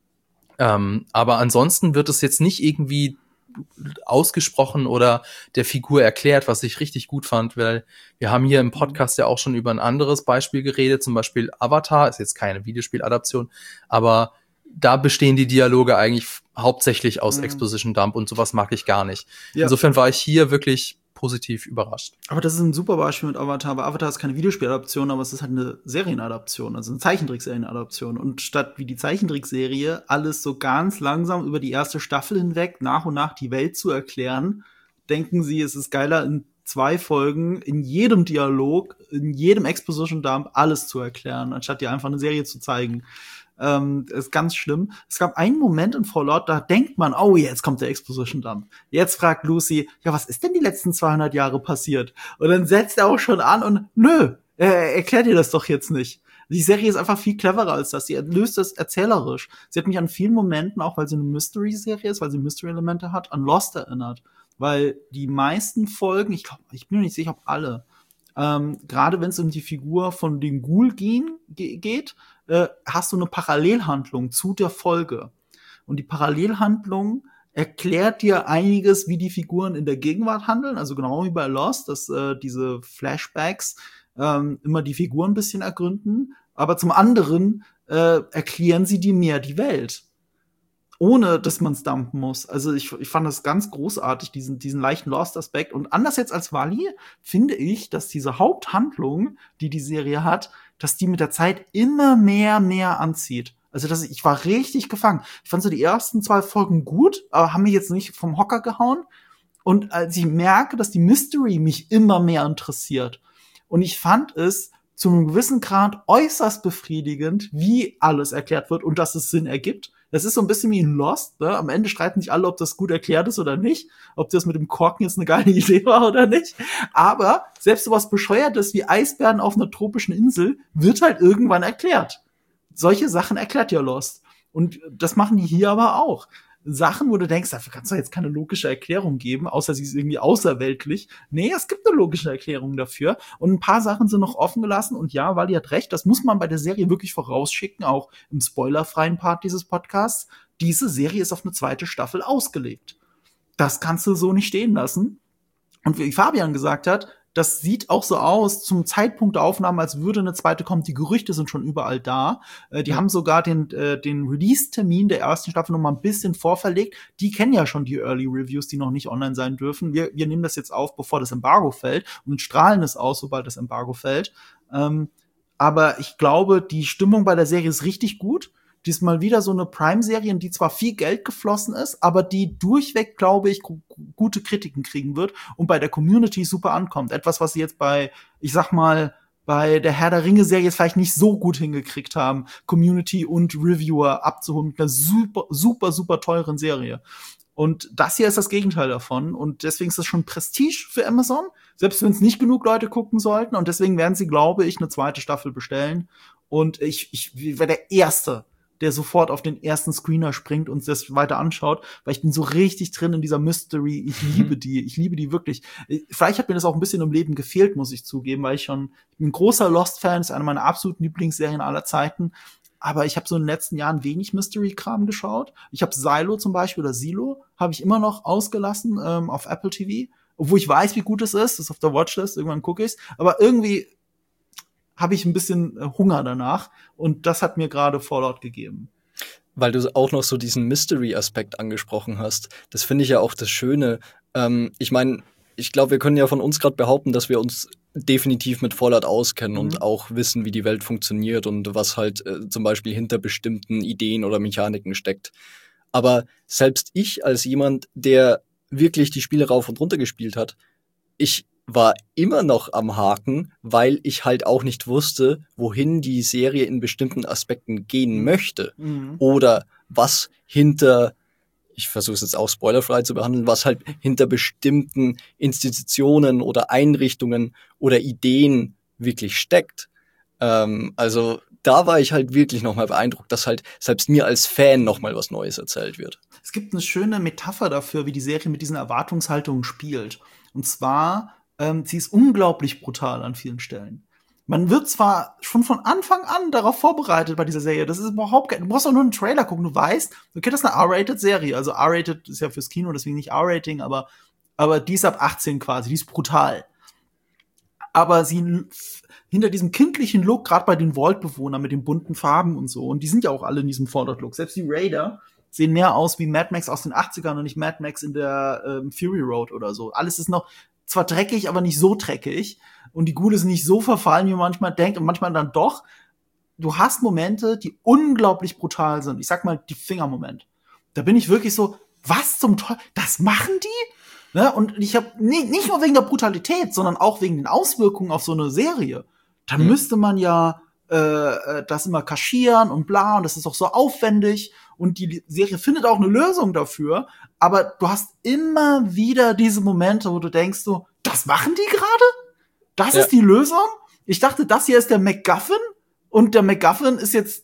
Ähm, aber ansonsten wird es jetzt nicht irgendwie ausgesprochen oder der Figur erklärt, was ich richtig gut fand, weil wir haben hier im Podcast ja auch schon über ein anderes Beispiel geredet, zum Beispiel Avatar, ist jetzt keine Videospieladaption, aber da bestehen die Dialoge eigentlich f- hauptsächlich aus Mhm. Exposition Dump und sowas mag ich gar nicht. Ja. Insofern war ich hier wirklich positiv überrascht. Aber das ist ein super Beispiel mit Avatar, weil Avatar ist keine Videospieladaption, aber es ist halt eine Serienadaption, also eine Zeichentrickserienadaption. Und statt wie die Zeichentrickserie alles so ganz langsam über die erste Staffel hinweg nach und nach die Welt zu erklären, denken sie, es ist geiler, in zwei Folgen, in jedem Dialog, in jedem Exposition Dump alles zu erklären, anstatt dir einfach eine Serie zu zeigen. Ähm, ist ganz schlimm. Es gab einen Moment in Fallout, da denkt man, oh, jetzt kommt der Exposition Dump. Jetzt fragt Lucy, ja, was ist denn die letzten zweihundert Jahre passiert? Und dann setzt er auch schon an und nö, er erklärt dir das doch jetzt nicht. Die Serie ist einfach viel cleverer als das. Sie löst das erzählerisch. Sie hat mich an vielen Momenten, auch weil sie eine Mystery-Serie ist, weil sie Mystery-Elemente hat, an Lost erinnert. weil die meisten Folgen, ich glaube, ich bin mir nicht sicher, ob alle, ähm, gerade wenn es um die Figur von den Ghoul gehen, ge- geht, äh, hast du eine Parallelhandlung zu der Folge. Und die Parallelhandlung erklärt dir einiges, wie die Figuren in der Gegenwart handeln, also genau wie bei Lost, dass äh, diese Flashbacks ähm, immer die Figuren ein bisschen ergründen, aber zum anderen äh, erklären sie dir mehr die Welt, ohne dass man es dumpen muss. Also ich, ich fand das ganz großartig, diesen, diesen leichten Lost-Aspekt. Und anders jetzt als Wally finde ich, dass diese Haupthandlung, die die Serie hat, dass die mit der Zeit immer mehr, mehr anzieht. Also das, ich war richtig gefangen. Ich fand so die ersten zwei Folgen gut, aber haben mich jetzt nicht vom Hocker gehauen. Und als ich merke, dass die Mystery mich immer mehr interessiert, und ich fand es zu einem gewissen Grad äußerst befriedigend, wie alles erklärt wird und dass es Sinn ergibt. Das ist so ein bisschen wie in Lost, ne? Am Ende streiten sich alle, ob das gut erklärt ist oder nicht, ob das mit dem Korken jetzt eine geile Idee war oder nicht. Aber selbst sowas Bescheuertes wie Eisbären auf einer tropischen Insel wird halt irgendwann erklärt. Solche Sachen erklärt ja Lost. Und das machen die hier aber auch. Sachen, wo du denkst, dafür kannst du jetzt keine logische Erklärung geben, außer sie ist irgendwie außerweltlich. Nee, es gibt eine logische Erklärung dafür. Und ein paar Sachen sind noch offen gelassen. Und ja, Wally hat recht, das muss man bei der Serie wirklich vorausschicken, auch im spoilerfreien Part dieses Podcasts. Diese Serie ist auf eine zweite Staffel ausgelegt. Das kannst du so nicht stehen lassen. Und wie Fabian gesagt hat, das sieht auch so aus zum Zeitpunkt der Aufnahme, als würde eine zweite kommen. Die Gerüchte sind schon überall da. Äh, die ja. haben sogar den, äh, den Release-Termin der ersten Staffel noch mal ein bisschen vorverlegt. Die kennen ja schon die Early Reviews, die noch nicht online sein dürfen. Wir, wir nehmen das jetzt auf, bevor das Embargo fällt und strahlen es aus, sobald das Embargo fällt. Ähm, aber ich glaube, die Stimmung bei der Serie ist richtig gut. Diesmal wieder so eine Prime-Serie, in die zwar viel Geld geflossen ist, aber die durchweg, glaube ich, gu- gute Kritiken kriegen wird und bei der Community super ankommt. Etwas, was sie jetzt bei, ich sag mal, bei der Herr der Ringe-Serie jetzt vielleicht nicht so gut hingekriegt haben, Community und Reviewer abzuholen mit einer super, super, super teuren Serie. Und das hier ist das Gegenteil davon. Und deswegen ist das schon Prestige für Amazon, selbst wenn es nicht genug Leute gucken sollten. Und deswegen werden sie, glaube ich, eine zweite Staffel bestellen. Und ich, ich wäre der Erste, der sofort auf den ersten Screener springt und das weiter anschaut, weil ich bin so richtig drin in dieser Mystery. Ich liebe die, ich liebe die wirklich. Vielleicht hat mir das auch ein bisschen im Leben gefehlt, muss ich zugeben, weil ich schon ich bin ein großer Lost-Fan, ist eine meiner absoluten Lieblingsserien aller Zeiten. Aber ich habe so in den letzten Jahren wenig Mystery-Kram geschaut. Ich habe Silo zum Beispiel oder Silo habe ich immer noch ausgelassen ähm, auf Apple T V, obwohl ich weiß, wie gut es ist. Das ist auf der Watchlist, irgendwann gucke ich's. Aber irgendwie habe ich ein bisschen Hunger danach. Und das hat mir gerade Fallout gegeben. Weil du auch noch so diesen Mystery-Aspekt angesprochen hast. Das finde ich ja auch das Schöne. Ähm, ich meine, ich glaube, wir können ja von uns gerade behaupten, dass wir uns definitiv mit Fallout auskennen mhm. und auch wissen, wie die Welt funktioniert und was halt äh, zum Beispiel hinter bestimmten Ideen oder Mechaniken steckt. Aber selbst ich als jemand, der wirklich die Spiele rauf und runter gespielt hat, ich war immer noch am Haken, weil ich halt auch nicht wusste, wohin die Serie in bestimmten Aspekten gehen möchte. Mhm. Oder was hinter, ich versuche es jetzt auch spoilerfrei zu behandeln, was halt hinter bestimmten Institutionen oder Einrichtungen oder Ideen wirklich steckt. Ähm, also da war ich halt wirklich nochmal beeindruckt, dass halt selbst mir als Fan nochmal was Neues erzählt wird. Es gibt eine schöne Metapher dafür, wie die Serie mit diesen Erwartungshaltungen spielt. Und zwar Ähm, sie ist unglaublich brutal an vielen Stellen. Man wird zwar schon von Anfang an darauf vorbereitet bei dieser Serie, das ist überhaupt kein, du brauchst auch nur einen Trailer gucken, du weißt, okay, das ist eine R-Rated-Serie, also R-Rated ist ja fürs Kino, deswegen nicht R-Rating, aber, aber die ist ab achtzehn quasi, die ist brutal. Aber sie, hinter diesem kindlichen Look, gerade bei den Vault-Bewohnern mit den bunten Farben und so, und die sind ja auch alle in diesem Fallout-Look, selbst die Raider sehen mehr aus wie Mad Max aus den achtzigern und nicht Mad Max in der ähm, Fury Road oder so. Alles ist noch zwar dreckig, aber nicht so dreckig. Und die Ghule sind nicht so verfallen, wie man manchmal denkt. Und manchmal dann doch. Du hast Momente, die unglaublich brutal sind. Ich sag mal, die Fingermoment. Da bin ich wirklich so, was zum Teufel? Das machen die? Ne? Und ich habe nicht, nicht nur wegen der Brutalität, sondern auch wegen den Auswirkungen auf so eine Serie. Da mhm. müsste man ja äh, das immer kaschieren und bla. Und das ist auch so aufwendig. Und die Serie findet auch eine Lösung dafür. Aber du hast immer wieder diese Momente, wo du denkst so, das machen die gerade? Das ja. ist die Lösung? Ich dachte, das hier ist der MacGuffin und der MacGuffin ist jetzt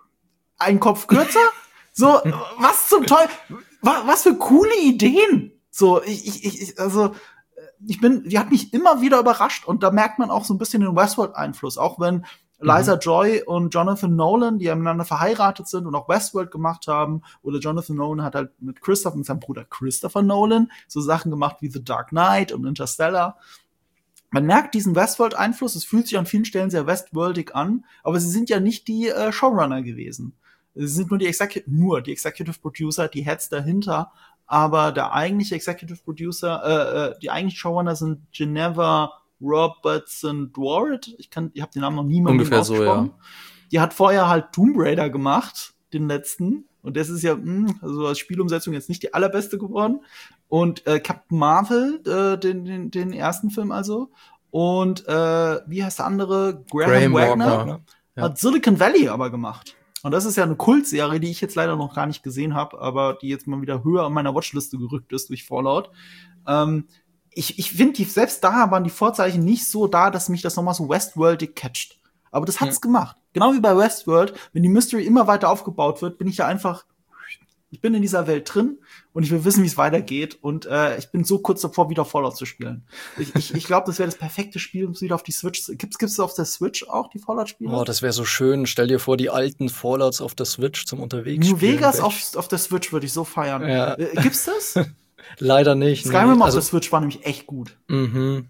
ein Kopf kürzer? So, was zum Teufel? Was für coole Ideen So, ich, ich, ich, also, ich bin, die hat mich immer wieder überrascht und da merkt man auch so ein bisschen den Westworld-Einfluss, auch wenn Liza mhm. Joy und Jonathan Nolan, die miteinander verheiratet sind und auch Westworld gemacht haben, oder Jonathan Nolan hat halt mit Christopher, mit seinem Bruder Christopher Nolan, so Sachen gemacht wie The Dark Knight und Interstellar. Man merkt diesen Westworld-Einfluss, es fühlt sich an vielen Stellen sehr westworldig an, aber sie sind ja nicht die äh, Showrunner gewesen. Sie sind nur die Executive, nur die Executive Producer, die Heads dahinter, aber der eigentliche Executive Producer, äh, äh, die eigentlichen Showrunner sind Geneva Robertson Dworet. Ich kann, ich habe den Namen noch nie mal ungefähr so, ja. Die hat vorher halt Tomb Raider gemacht, den letzten. Und das ist ja, mh, also als Spielumsetzung jetzt nicht die allerbeste geworden. Und äh, Captain Marvel, äh, den, den, den ersten Film also. Und äh, wie heißt der andere? Graham, Graham Wagner. Wagner. Ja. Hat Silicon Valley aber gemacht. Und das ist ja eine Kultserie, die ich jetzt leider noch gar nicht gesehen habe, aber die jetzt mal wieder höher an meiner Watchliste gerückt ist durch Fallout. Ähm, Ich, ich finde, die, selbst da waren die Vorzeichen nicht so da, dass mich das nochmal so Westworldig catcht. Aber das hat's mhm. gemacht. Genau wie bei Westworld, wenn die Mystery immer weiter aufgebaut wird, bin ich ja einfach, ich bin in dieser Welt drin und ich will wissen, wie es weitergeht. Und äh, ich bin so kurz davor, wieder Fallout zu spielen. Ich ich, ich glaube, das wäre das perfekte Spiel, um es wieder auf die Switch zu. Gibt's, gibt's auf der Switch auch die Fallout-Spiele? Oh, das wäre so schön. Stell dir vor, die alten Fallouts auf der Switch zum Unterwegs New Vegas auf, auf der Switch würde ich so feiern. Ja. Äh, gibt's das? Leider nicht. Skyrim nee. auf also, der Switch war nämlich echt gut. Mhm.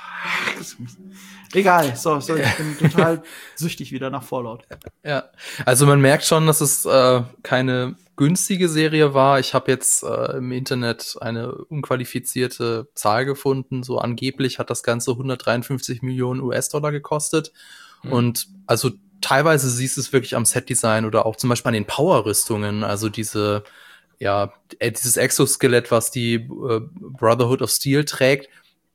Egal, so, so, ich bin total süchtig wieder nach Fallout. Ja, also man merkt schon, dass es äh, keine günstige Serie war. Ich habe jetzt äh, im Internet eine unqualifizierte Zahl gefunden. So angeblich hat das Ganze hundertdreiundfünfzig Millionen U S-Dollar gekostet. Mhm. Und also teilweise siehst du es wirklich am Setdesign oder auch zum Beispiel an den Power-Rüstungen. Also diese ja, dieses Exoskelett, was die äh, Brotherhood of Steel trägt.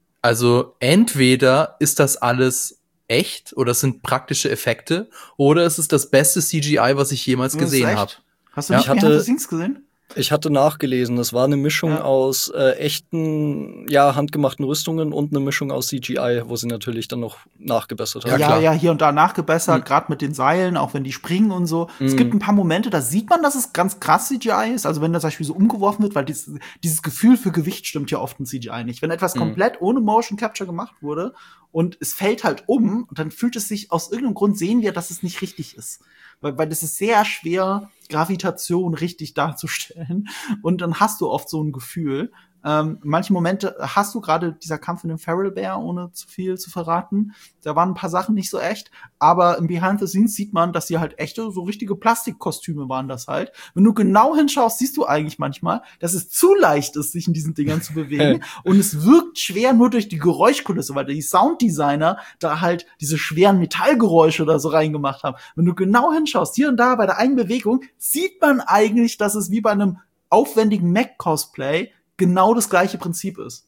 Also entweder ist das alles echt oder es sind praktische Effekte oder es ist das beste C G I, was ich jemals gesehen habe. Hast du nicht ja. Behind the Scenes gesehen? Ich hatte nachgelesen, es war eine Mischung ja. aus äh, echten, ja, handgemachten Rüstungen und eine Mischung aus C G I, wo sie natürlich dann noch nachgebessert haben. Ja, ja, ja, hier und da nachgebessert, mhm. gerade mit den Seilen, auch wenn die springen und so. Mhm. Es gibt ein paar Momente, da sieht man, dass es ganz krass C G I ist, also wenn das zum Beispiel so umgeworfen wird, weil dieses, dieses Gefühl für Gewicht stimmt ja oft in C G I nicht. Wenn etwas mhm. komplett ohne Motion Capture gemacht wurde und es fällt halt um, dann fühlt es sich, aus irgendeinem Grund sehen wir, dass es nicht richtig ist. Weil, weil das ist sehr schwer, Gravitation richtig darzustellen. Und dann hast du oft so ein Gefühl. Ähm, manche Momente hast du gerade dieser Kampf in dem Feral Bear, ohne zu viel zu verraten. Da waren ein paar Sachen nicht so echt. Aber im Behind the Scenes sieht man, dass die halt echte, so richtige Plastikkostüme waren das halt. Wenn du genau hinschaust, siehst du eigentlich manchmal, dass es zu leicht ist, sich in diesen Dingern zu bewegen. Und es wirkt schwer nur durch die Geräuschkulisse, weil die Sounddesigner da halt diese schweren Metallgeräusche oder so reingemacht haben. Wenn du genau hinschaust, hier und da bei der einen Bewegung, sieht man eigentlich, dass es wie bei einem aufwendigen Mac-Cosplay genau das gleiche Prinzip ist.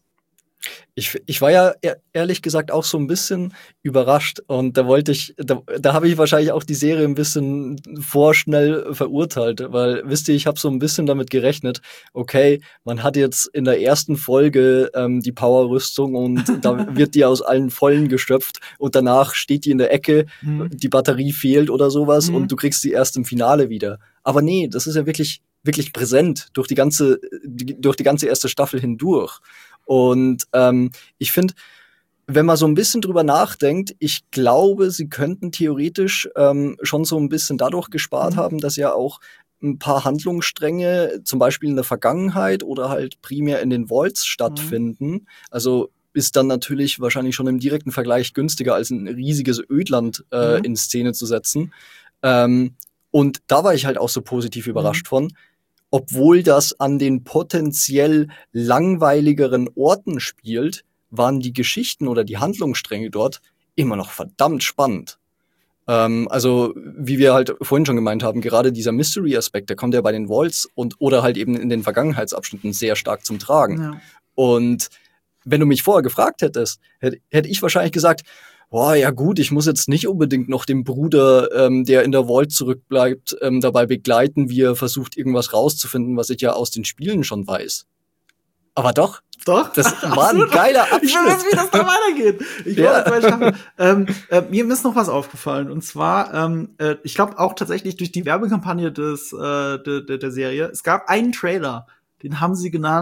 Ich, ich war ja e- ehrlich gesagt auch so ein bisschen überrascht und da wollte ich, da, da habe ich wahrscheinlich auch die Serie ein bisschen vorschnell verurteilt, weil, wisst ihr, ich habe so ein bisschen damit gerechnet, okay, man hat jetzt in der ersten Folge ähm, die Power-Rüstung und da wird die aus allen Vollen geschöpft und danach steht die in der Ecke, mhm. die Batterie fehlt oder sowas mhm. und du kriegst die erst im Finale wieder. Aber nee, das ist ja wirklich wirklich präsent durch die ganze die, durch die ganze erste Staffel hindurch. Und ähm, ich finde, wenn man so ein bisschen drüber nachdenkt, ich glaube, sie könnten theoretisch ähm, schon so ein bisschen dadurch gespart mhm. haben, dass ja auch ein paar Handlungsstränge, zum Beispiel in der Vergangenheit oder halt primär in den Vaults stattfinden. Mhm. Also ist dann natürlich wahrscheinlich schon im direkten Vergleich günstiger, als ein riesiges Ödland äh, mhm. in Szene zu setzen. Ähm, und da war ich halt auch so positiv überrascht mhm. von. Obwohl das an den potenziell langweiligeren Orten spielt, waren die Geschichten oder die Handlungsstränge dort immer noch verdammt spannend. Ähm, also, wie wir halt vorhin schon gemeint haben, gerade dieser Mystery-Aspekt, der kommt ja bei den Vaults und oder halt eben in den Vergangenheitsabschnitten sehr stark zum Tragen. Ja. Und wenn du mich vorher gefragt hättest, hätte hätt ich wahrscheinlich gesagt, boah, ja gut, ich muss jetzt nicht unbedingt noch den Bruder, ähm, der in der Vault zurückbleibt, ähm, dabei begleiten, wie er versucht, irgendwas rauszufinden, was ich ja aus den Spielen schon weiß. Aber doch, doch, das war ein geiler Abschnitt. Ich weiß, wie das da weitergeht. Ich ja. ähm, äh, mir ist noch was aufgefallen. Und zwar, ähm, äh, ich glaube auch tatsächlich durch die Werbekampagne des äh, de, de, der Serie, es gab einen Trailer, den haben sie genannt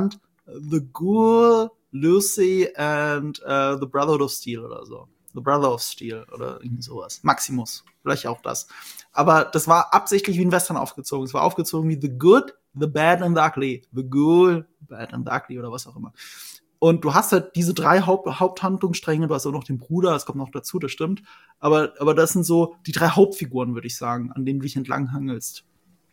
The Ghoul, Lucy and uh, The Brotherhood of Steel oder so. The Brother of Steel oder irgendwie sowas. Maximus, vielleicht auch das. Aber das war absichtlich wie ein Western aufgezogen. Es war aufgezogen wie The Good, The Bad and the Ugly. The Ghoul, Bad and the Ugly oder was auch immer. Und du hast halt diese drei Haupt- Haupthandlungsstränge, du hast auch noch den Bruder, das kommt noch dazu, das stimmt. Aber, aber das sind so die drei Hauptfiguren, würde ich sagen, an denen du dich entlanghangelst.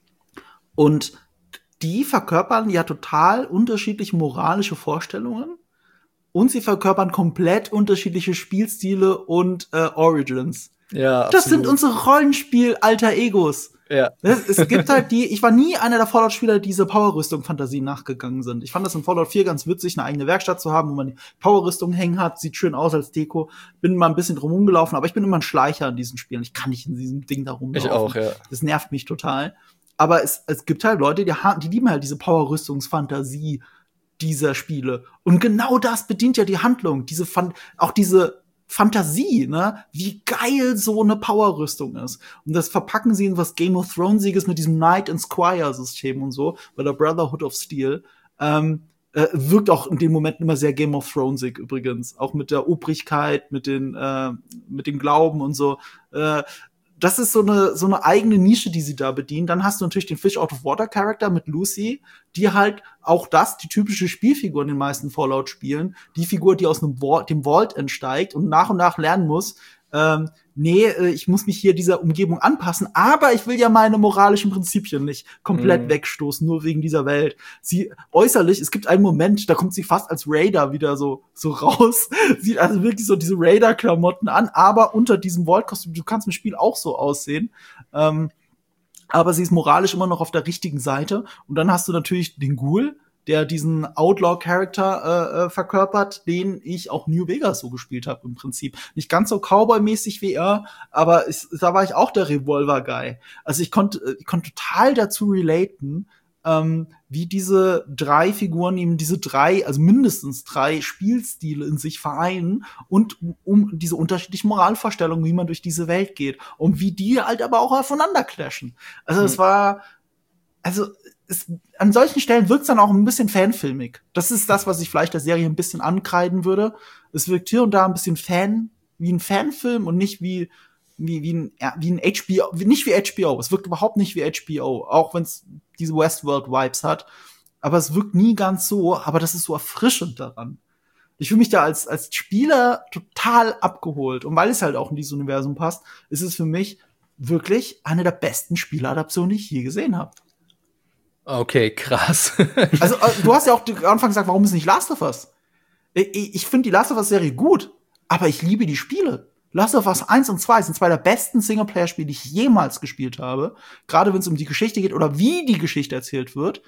Und die verkörpern ja total unterschiedliche moralische Vorstellungen. Und sie verkörpern komplett unterschiedliche Spielstile und äh, Origins. Ja, das absolut. sind unsere Rollenspiel-Alter-Egos. Ja. Es, es gibt halt die, ich war nie einer der Fallout-Spieler, die diese Power-Rüstung-Fantasien nachgegangen sind. Ich fand das in Fallout vier ganz witzig, eine eigene Werkstatt zu haben, wo man die Power-Rüstung hängen hat, sieht schön aus als Deko. Bin mal ein bisschen drum rumgelaufen, aber ich bin immer ein Schleicher in diesen Spielen. Ich kann nicht in diesem Ding da rumlaufen. Ich auch, ja. Das nervt mich total. Aber es, es gibt halt Leute, die, ha- die lieben halt diese Power-Rüstungs-Fantasie dieser Spiele. Und genau das bedient ja die Handlung. Diese Fan- auch diese Fantasie, ne? Wie geil so eine Power-Rüstung ist. Und das verpacken sie in was Game of Thronesiges mit diesem Knight and Squire-System und so, bei der Brotherhood of Steel. Ähm, äh, wirkt auch in dem Moment immer sehr Game of Thronesig übrigens. Auch mit der Obrigkeit, mit den, äh, mit dem Glauben und so. Äh, Das ist so eine so eine eigene Nische, die sie da bedienen. Dann hast du natürlich den Fish Out of Water Charakter mit Lucy, die halt auch das, die typische Spielfigur in den meisten Fallout-Spielen, die Figur, die aus einem Vault, dem Vault entsteigt und nach und nach lernen muss, ähm, nee, ich muss mich hier dieser Umgebung anpassen, aber ich will ja meine moralischen Prinzipien nicht komplett Mhm. wegstoßen, nur wegen dieser Welt. Sie äußerlich, es gibt einen Moment, da kommt sie fast als Raider wieder so so raus, sieht also wirklich so diese Raider-Klamotten an, aber unter diesem Vault-Kostüm, du kannst im Spiel auch so aussehen, ähm, aber sie ist moralisch immer noch auf der richtigen Seite. Und dann hast du natürlich den Ghoul, der diesen Outlaw-Charakter äh, äh, verkörpert, den ich auch New Vegas so gespielt habe im Prinzip. Nicht ganz so Cowboy-mäßig wie er, aber ich, da war ich auch der Revolver-Guy. Also ich konnte ich konnte total dazu relaten, ähm, wie diese drei Figuren eben diese drei, also mindestens drei Spielstile in sich vereinen und um, um diese unterschiedlichen Moralvorstellungen, wie man durch diese Welt geht und wie die halt aber auch aufeinander clashen. Also es Mhm. war, also es, an solchen Stellen wirkt's dann auch ein bisschen fanfilmig. Das ist das, was ich vielleicht der Serie ein bisschen ankreiden würde. Es wirkt hier und da ein bisschen Fan, wie ein Fanfilm und nicht wie wie wie ein ja, wie ein H B O, wie- nicht wie H B O. Es wirkt überhaupt nicht wie H B O, auch wenn es diese Westworld-Vibes hat. Aber es wirkt nie ganz so. Aber das ist so erfrischend daran. Ich fühle mich da als als Spieler total abgeholt. Und weil es halt auch in dieses Universum passt, ist es für mich wirklich eine der besten Spieladaptionen, die ich je gesehen habe. Okay, krass. Also, äh, du hast ja auch am Anfang gesagt, warum ist nicht Last of Us? Ich, ich finde die Last of Us-Serie gut, aber ich liebe die Spiele. Last of Us eins und zwei sind zwei der besten Singleplayer-Spiele, die ich jemals gespielt habe. Gerade wenn es um die Geschichte geht oder wie die Geschichte erzählt wird.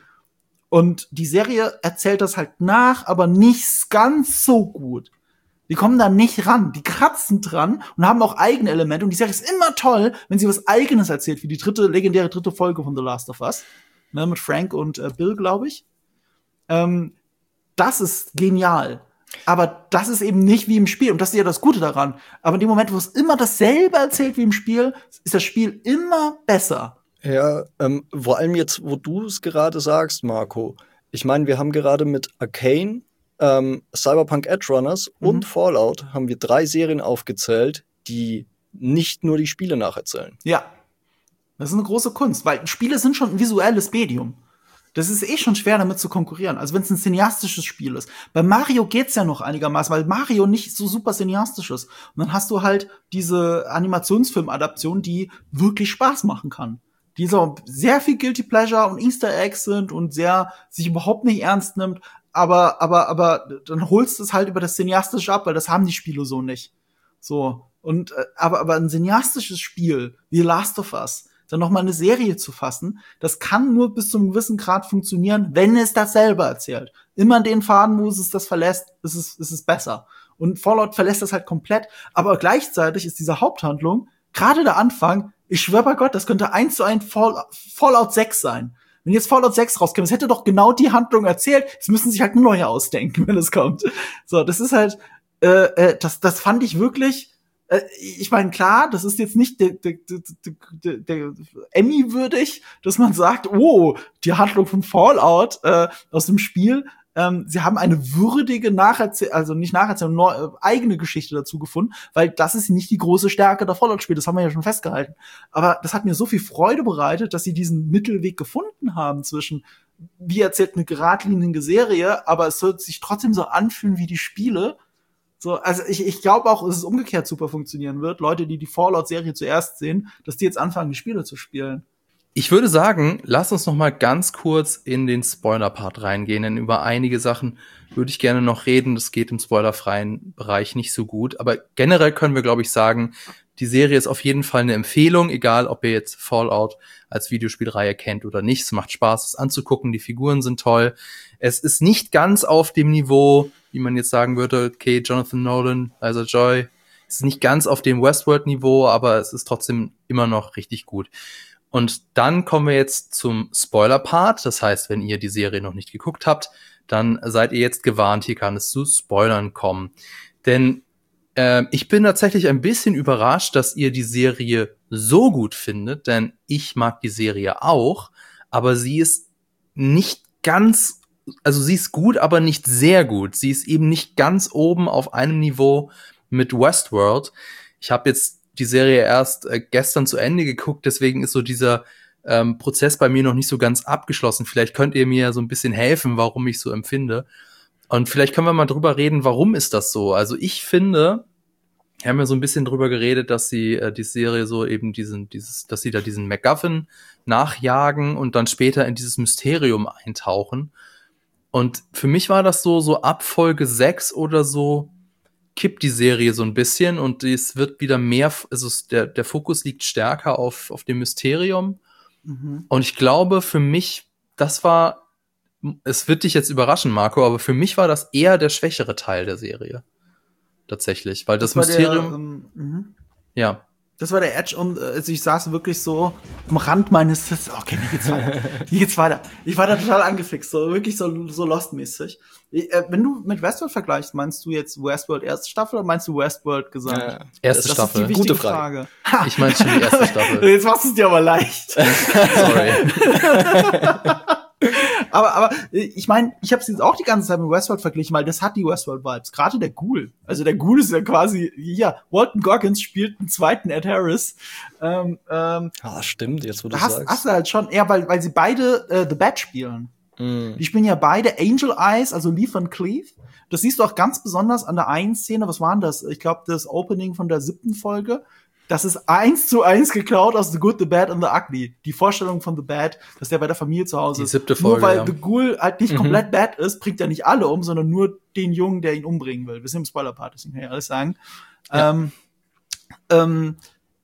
Und die Serie erzählt das halt nach, aber nicht ganz so gut. Die kommen da nicht ran. Die kratzen dran und haben auch eigene Elemente. Und die Serie ist immer toll, wenn sie was Eigenes erzählt, wie die dritte, legendäre dritte Folge von The Last of Us. Ne, mit Frank und äh, Bill, glaube ich. Ähm, das ist genial. Aber das ist eben nicht wie im Spiel. Und das ist ja das Gute daran. Aber in dem Moment, wo es immer dasselbe erzählt wie im Spiel, ist das Spiel immer besser. Ja, ähm, vor allem jetzt, wo du es gerade sagst, Marco. Ich meine, wir haben gerade mit Arcane, ähm, Cyberpunk Edge Runners Mhm. und Fallout haben wir drei Serien aufgezählt, die nicht nur die Spiele nacherzählen. Ja. Das ist eine große Kunst, weil Spiele sind schon ein visuelles Medium. Das ist eh schon schwer, damit zu konkurrieren. Also wenn es ein cineastisches Spiel ist. Bei Mario geht's ja noch einigermaßen, weil Mario nicht so super cineastisch ist. Und dann hast du halt diese Animationsfilm-Adaption, die wirklich Spaß machen kann. Die so sehr viel Guilty Pleasure und Easter Eggs sind und sehr sich überhaupt nicht ernst nimmt. Aber, aber, aber dann holst du es halt über das Cineastische ab, weil das haben die Spiele so nicht. So. Und, äh, aber, aber ein cineastisches Spiel wie Last of Us, dann noch mal eine Serie zu fassen, das kann nur bis zu einem gewissen Grad funktionieren, wenn es das selber erzählt. Immer an den Faden, wo es das verlässt, ist es, ist es besser. Und Fallout verlässt das halt komplett, aber gleichzeitig ist diese Haupthandlung, gerade der Anfang, ich schwör bei Gott, das könnte eins zu eins Fall, Fallout sechs sein. Wenn jetzt Fallout sechs rauskommt, es hätte doch genau die Handlung erzählt, jetzt müssen sie sich halt eine neue ausdenken, wenn es kommt. So, das ist halt, äh, äh, das, das fand ich wirklich, ich meine, klar, das ist jetzt nicht der, der, der, der, der Emmy würdig, dass man sagt, oh, die Handlung von Fallout äh, aus dem Spiel ähm, sie haben eine würdige Nacherzählung, also nicht Nacherzählung, nur äh, eigene Geschichte dazu gefunden, weil das ist nicht die große Stärke der Fallout-Spiele, das haben wir ja schon festgehalten. Aber das hat mir so viel Freude bereitet, dass sie diesen Mittelweg gefunden haben zwischen, wie erzählt eine geradlinige Serie, aber es wird sich trotzdem so anfühlen wie die Spiele. So, also ich, ich glaube auch, dass es umgekehrt super funktionieren wird. Leute, die die Fallout-Serie zuerst sehen, dass die jetzt anfangen, die Spiele zu spielen. Ich würde sagen, lass uns noch mal ganz kurz in den Spoiler-Part reingehen, denn über einige Sachen würde ich gerne noch reden. Das geht im spoilerfreien Bereich nicht so gut. Aber generell können wir, glaube ich, sagen, die Serie ist auf jeden Fall eine Empfehlung, egal ob ihr jetzt Fallout als Videospielreihe kennt oder nicht. Es macht Spaß, es anzugucken. Die Figuren sind toll. Es ist nicht ganz auf dem Niveau, wie man jetzt sagen würde, okay, Jonathan Nolan, also Joy, es ist nicht ganz auf dem Westworld-Niveau, aber es ist trotzdem immer noch richtig gut. Und dann kommen wir jetzt zum Spoiler-Part. Das heißt, wenn ihr die Serie noch nicht geguckt habt, dann seid ihr jetzt gewarnt, hier kann es zu Spoilern kommen. Denn äh, ich bin tatsächlich ein bisschen überrascht, dass ihr die Serie so gut findet, denn ich mag die Serie auch, aber sie ist nicht ganz, also sie ist gut, aber nicht sehr gut. Sie ist eben nicht ganz oben auf einem Niveau mit Westworld. Ich habe jetzt die Serie erst äh, gestern zu Ende geguckt, deswegen ist so dieser ähm, Prozess bei mir noch nicht so ganz abgeschlossen. Vielleicht könnt ihr mir so ein bisschen helfen, warum ich so empfinde. Und vielleicht können wir mal drüber reden, warum ist das so? Also ich finde, wir haben ja so ein bisschen drüber geredet, dass sie äh, die Serie so eben diesen, dieses, dass sie da diesen MacGuffin nachjagen und dann später in dieses Mysterium eintauchen. Und für mich war das so, so ab Folge sechs oder so, kippt die Serie so ein bisschen und es wird wieder mehr, also der, der Fokus liegt stärker auf, auf dem Mysterium. Mhm. Und ich glaube, für mich, das war, es wird dich jetzt überraschen, Marco, aber für mich war das eher der schwächere Teil der Serie. Tatsächlich, weil das, das Mysterium, der, ähm, mhm. ja. Das war der Edge und also ich saß wirklich so am Rand meines Sitzes. Okay, wie geht's weiter? Wie geht's weiter? Ich war da total angefixt, so wirklich so, so Lost-mäßig. Äh, wenn du mit Westworld vergleichst, meinst du jetzt Westworld erste Staffel oder meinst du Westworld gesamt? Ja, erste das Staffel. Ist die Gute Frage. Frage. Ich meine schon die erste Staffel. Jetzt machst du es dir aber leicht. Sorry. aber, aber ich meine, ich habe es jetzt auch die ganze Zeit mit Westworld verglichen, weil das hat die Westworld-Vibes. Gerade der Ghoul. Also der Ghoul ist ja quasi, ja, Walton Goggins spielt einen zweiten Ed Harris. Ähm, ähm, ah, stimmt, jetzt wo du hast, sagst. Hast du halt schon, ja, weil, weil sie beide äh, The Bat spielen. Mm. Die spielen ja beide Angel Eyes, also Lee Van Cleef. Das siehst du auch ganz besonders an der einen Szene. Was war denn das? Ich glaube, das Opening von der siebten Folge. Das ist eins zu eins geklaut aus The Good, The Bad and The Ugly. Die Vorstellung von The Bad, dass der bei der Familie zu Hause ist. Die siebte Folge, nur weil ja. The Ghoul halt nicht mhm. komplett bad ist, bringt er nicht alle um, sondern nur den Jungen, der ihn umbringen will. Wir sind im Spoiler-Part, deswegen kann ich alles sagen. Ja. Ähm, ähm,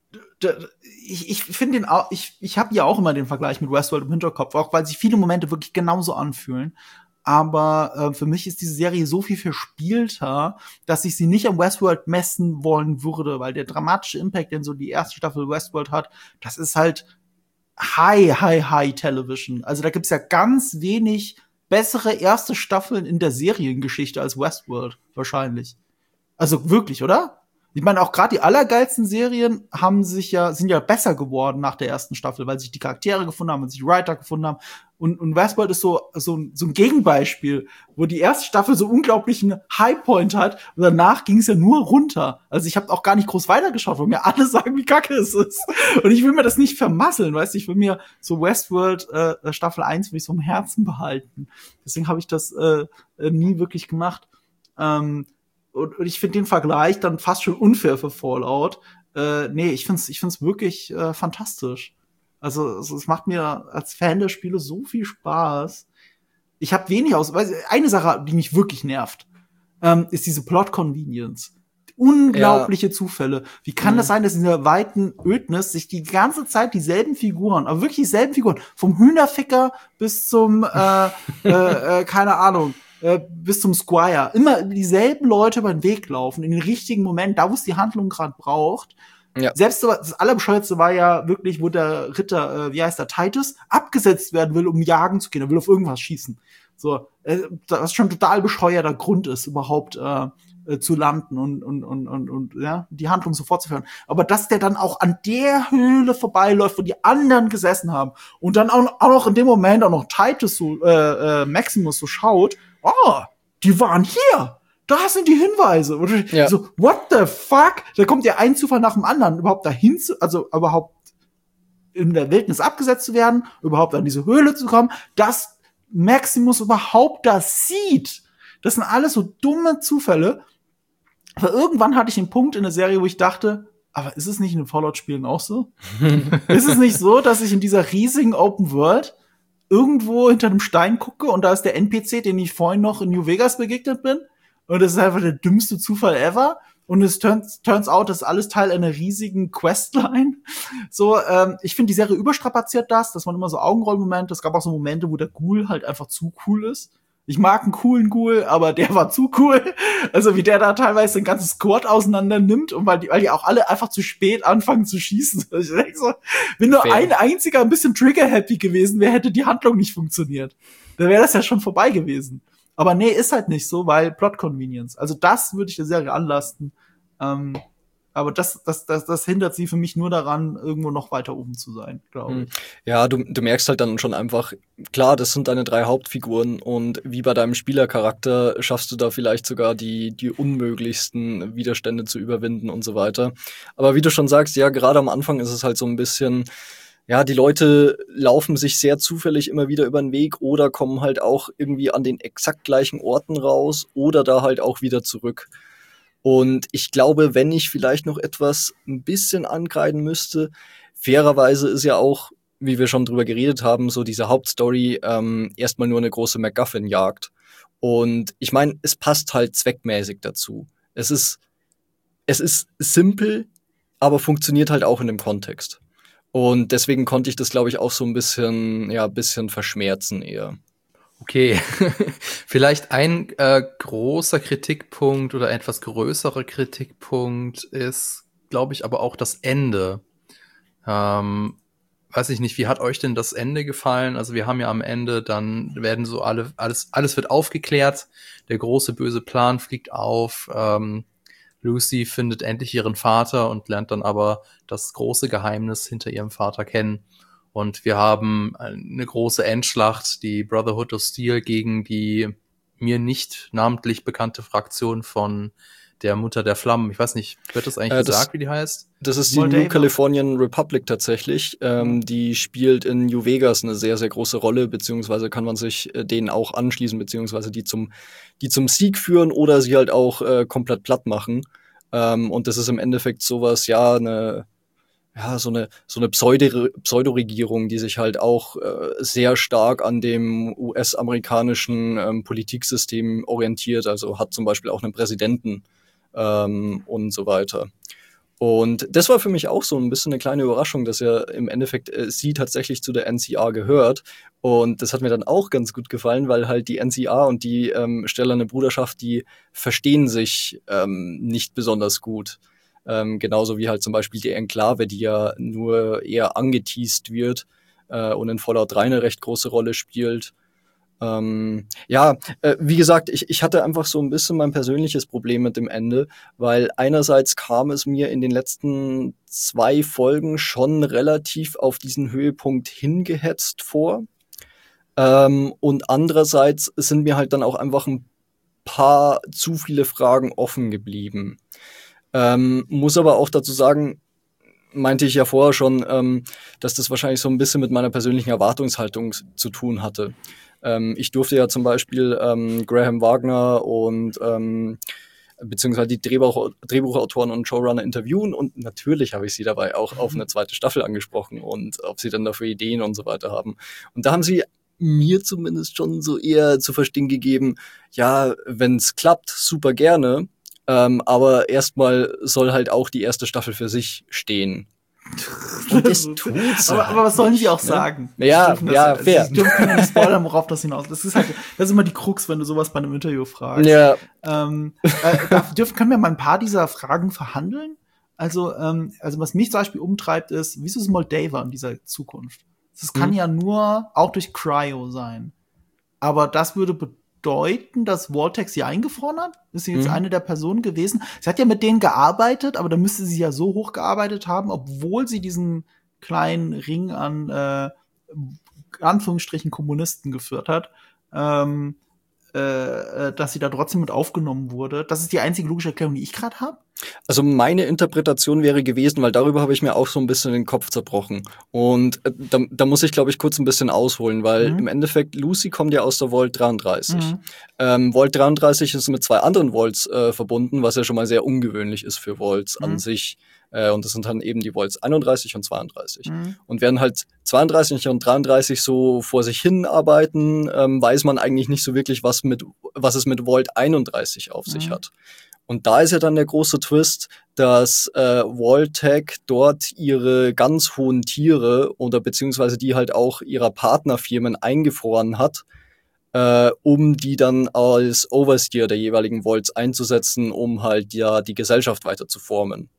ich ich finde den auch, ich, ich habe ja auch immer den Vergleich mit Westworld im Hinterkopf, auch weil sich viele Momente wirklich genauso anfühlen. Aber äh, für mich ist diese Serie so viel verspielter, dass ich sie nicht am Westworld messen wollen würde, weil der dramatische Impact, den so die erste Staffel Westworld hat, das ist halt High, High, High Television. Also da gibt's ja ganz wenig bessere erste Staffeln in der Seriengeschichte als Westworld, wahrscheinlich. Also wirklich, oder? Ich meine, auch gerade die allergeilsten Serien haben sich ja, sind ja besser geworden nach der ersten Staffel, weil sich die Charaktere gefunden haben, weil sich die Writer gefunden haben. Und, und Westworld ist so, so, so ein Gegenbeispiel, wo die erste Staffel so unglaublichen Highpoint hat und danach ging es ja nur runter. Also ich habe auch gar nicht groß weitergeschaut, weil mir alle sagen, wie kacke es ist. Und ich will mir das nicht vermasseln, weißt du, ich will mir so Westworld äh, Staffel eins will ich so im Herzen behalten. Deswegen habe ich das äh, nie wirklich gemacht. Ähm, Und, und ich finde den Vergleich dann fast schon unfair für Fallout. Äh, nee, ich find's, ich find's wirklich äh, fantastisch. Also, also es macht mir als Fan der Spiele so viel Spaß. Ich habe wenig aus. Weil eine Sache, die mich wirklich nervt, ähm, ist diese Plot-Convenience. Unglaubliche ja. Zufälle. Wie kann mhm. das sein, dass in der weiten Ödnis sich die ganze Zeit dieselben Figuren, aber wirklich dieselben Figuren, vom Hühnerficker bis zum, äh, äh, äh, keine Ahnung, äh, bis zum Squire, immer dieselben Leute über den Weg laufen, in den richtigen Moment, da wo es die Handlung gerade braucht. Ja. Selbst das Allerbescheuertste war ja wirklich, wo der Ritter, äh, wie heißt der, Titus, abgesetzt werden will, um jagen zu gehen. Er will auf irgendwas schießen. So, äh, das schon total bescheuerter Grund ist, überhaupt äh, äh, zu landen und, und, und, und, und ja, die Handlung so fortzuführen. Aber dass der dann auch an der Höhle vorbeiläuft, wo die anderen gesessen haben und dann auch, auch noch in dem Moment auch noch Titus so, äh, äh, Maximus so schaut oh, die waren hier. Da sind die Hinweise. Und Ja. so, what the fuck? Da kommt ja ein Zufall nach dem anderen, überhaupt dahin zu, also überhaupt in der Wildnis abgesetzt zu werden, überhaupt an diese Höhle zu kommen, dass Maximus überhaupt das sieht. Das sind alles so dumme Zufälle. Aber irgendwann hatte ich einen Punkt in der Serie, wo ich dachte, aber ist es nicht in den Fallout-Spielen auch so? Ist es nicht so, dass ich in dieser riesigen Open World irgendwo hinter einem Stein gucke und da ist der N P C, den ich vorhin noch in New Vegas begegnet bin? Und das ist einfach der dümmste Zufall ever. Und es turns, turns out, das ist alles Teil einer riesigen Questline. So, ähm, ich finde, die Serie überstrapaziert das. Das waren immer so Augenrollmomente. Es gab auch so Momente, wo der Ghoul halt einfach zu cool ist. Ich mag einen coolen Ghoul, aber der war zu cool. Also wie der da teilweise ein ganzes Squad auseinander nimmt und weil die, weil die auch alle einfach zu spät anfangen zu schießen. Ich denke so, wenn nur Fair. ein einziger ein bisschen trigger-happy gewesen wäre, hätte die Handlung nicht funktioniert. Dann wäre das ja schon vorbei gewesen. Aber nee, ist halt nicht so, weil Plot Convenience. Also das würde ich der Serie anlasten. Ähm, aber das, das, das, das hindert sie für mich nur daran, irgendwo noch weiter oben zu sein, glaube ich. Ja, du, du merkst halt dann schon einfach, klar, das sind deine drei Hauptfiguren und wie bei deinem Spielercharakter schaffst du da vielleicht sogar die, die unmöglichsten Widerstände zu überwinden und so weiter. Aber wie du schon sagst, ja, gerade am Anfang ist es halt so ein bisschen, ja, die Leute laufen sich sehr zufällig immer wieder über den Weg oder kommen halt auch irgendwie an den exakt gleichen Orten raus oder da halt auch wieder zurück. Und ich glaube, wenn ich vielleicht noch etwas ein bisschen ankreiden müsste, fairerweise ist ja auch, wie wir schon drüber geredet haben, so diese Hauptstory ähm, erstmal nur eine große MacGuffin-Jagd. Und ich meine, es passt halt zweckmäßig dazu. Es ist, es ist simpel, aber funktioniert halt auch in dem Kontext. Und deswegen konnte ich das, glaube ich, auch so ein bisschen, ja, bisschen verschmerzen eher. Okay, vielleicht ein äh, großer Kritikpunkt oder etwas größerer Kritikpunkt ist, glaube ich, aber auch das Ende. Ähm, weiß ich nicht, wie hat euch denn das Ende gefallen? Also wir haben ja am Ende, dann werden so alle, alles, alles wird aufgeklärt, der große böse Plan fliegt auf, ähm, Lucy findet endlich ihren Vater und lernt dann aber das große Geheimnis hinter ihrem Vater kennen. Und wir haben eine große Endschlacht, die Brotherhood of Steel gegen die mir nicht namentlich bekannte Fraktion von der Mutter der Flammen. Ich weiß nicht, wird das eigentlich Äh, das- gesagt, wie die heißt? Das ist die Moldava. New Californian Republic tatsächlich. Ähm, die spielt in New Vegas eine sehr, sehr große Rolle, beziehungsweise kann man sich äh, denen auch anschließen, beziehungsweise die zum, die zum Sieg führen oder sie halt auch äh, komplett platt machen. Ähm, und das ist im Endeffekt sowas, ja, eine, ja, so eine, so eine Pseudo- Pseudoregierung, die sich halt auch äh, sehr stark an dem U S-amerikanischen ähm, Politiksystem orientiert. Also hat zum Beispiel auch einen Präsidenten ähm, und so weiter. Und das war für mich auch so ein bisschen eine kleine Überraschung, dass ja im Endeffekt äh, sie tatsächlich zu der N C A gehört. Und das hat mir dann auch ganz gut gefallen, weil halt die N C A und die ähm, Stählerne Bruderschaft, die verstehen sich ähm, nicht besonders gut. Ähm, genauso wie halt zum Beispiel die Enklave, die ja nur eher angeteast wird äh, und in Fallout drei eine recht große Rolle spielt. Ähm, ja, äh, wie gesagt, ich, ich hatte einfach so ein bisschen mein persönliches Problem mit dem Ende, weil einerseits kam es mir in den letzten zwei Folgen schon relativ auf diesen Höhepunkt hingehetzt vor. Ähm, und andererseits sind mir halt dann auch einfach ein paar zu viele Fragen offen geblieben. Ähm, muss aber auch dazu sagen, meinte ich ja vorher schon, ähm, dass das wahrscheinlich so ein bisschen mit meiner persönlichen Erwartungshaltung zu tun hatte. Ähm, ich durfte ja zum Beispiel ähm, Graham Wagner und ähm, beziehungsweise die Drehbuch Drehbuchautoren und Showrunner interviewen und natürlich habe ich sie dabei auch auf eine zweite Staffel angesprochen und ob sie dann dafür Ideen und so weiter haben. Und da haben sie mir zumindest schon so eher zu verstehen gegeben, ja, wenn es klappt, super gerne, ähm, aber erstmal soll halt auch die erste Staffel für sich stehen. Und das tut's aber, halt aber was sollen nicht, die auch ne? sagen? Ja, Sie dürfen ja, das, fair. Sie dürfen nicht spoilern, worauf das hinaus. Das ist halt, das ist immer die Krux, wenn du sowas bei einem Interview fragst. Ja, Ähm, äh, darf, dürfen, können wir mal ein paar dieser Fragen verhandeln? Also, ähm, also was mich zum Beispiel umtreibt, ist, wieso ist Moldava in dieser Zukunft? Das kann Hm. ja nur auch durch Cryo sein. Aber das würde bedeuten, dass Vortex sie eingefroren hat? Ist sie jetzt Mhm. eine der Personen gewesen? Sie hat ja mit denen gearbeitet, aber da müsste sie ja so hoch gearbeitet haben, obwohl sie diesen kleinen Ring an äh, Anführungsstrichen Kommunisten geführt hat. Ähm, äh, dass sie da trotzdem mit aufgenommen wurde. Das ist die einzige logische Erklärung, die ich gerade habe. Also meine Interpretation wäre gewesen, weil darüber habe ich mir auch so ein bisschen den Kopf zerbrochen. Und äh, da, da muss ich, glaube ich, kurz ein bisschen ausholen, weil Mhm. im Endeffekt, Lucy kommt ja aus der Vault dreiunddreißig. Mhm. Ähm, Vault dreiunddreißig ist mit zwei anderen Vaults äh, verbunden, was ja schon mal sehr ungewöhnlich ist für Vaults Mhm. an sich. Äh, und das sind dann eben die Vaults einunddreißig und zweiunddreißig. Mhm. Und während halt zweiunddreißig und dreiunddreißig so vor sich hin arbeiten, ähm, weiß man eigentlich nicht so wirklich, was mit was es mit Vault einunddreißig auf sich Mhm. hat. Und da ist ja dann der große Twist, dass äh, Vault-Tec dort ihre ganz hohen Tiere oder beziehungsweise die halt auch ihrer Partnerfirmen eingefroren hat, äh, um die dann als Overseer der jeweiligen Vaults einzusetzen, um halt ja die Gesellschaft weiter zu formen.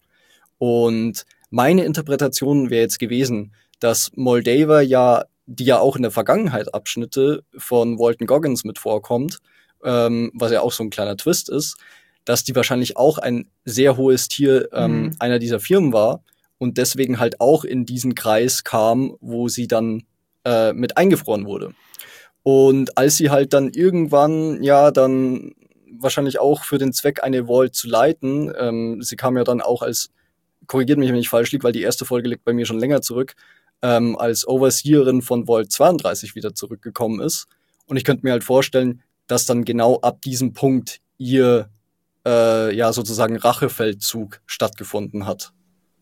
Und meine Interpretation wäre jetzt gewesen, dass Moldava ja, die ja auch in der Vergangenheit Abschnitte von Walton Goggins mit vorkommt, ähm, was ja auch so ein kleiner Twist ist, dass die wahrscheinlich auch ein sehr hohes Tier ähm, Mhm. einer dieser Firmen war und deswegen halt auch in diesen Kreis kam, wo sie dann äh, mit eingefroren wurde. Und als sie halt dann irgendwann, ja, dann wahrscheinlich auch für den Zweck, eine Vault zu leiten, ähm, sie kam ja dann auch als, korrigiert mich, wenn ich falsch liege, weil die erste Folge liegt bei mir schon länger zurück, ähm, als Overseerin von Vault zweiunddreißig wieder zurückgekommen ist. Und ich könnte mir halt vorstellen, dass dann genau ab diesem Punkt ihr äh, ja sozusagen Rachefeldzug stattgefunden hat.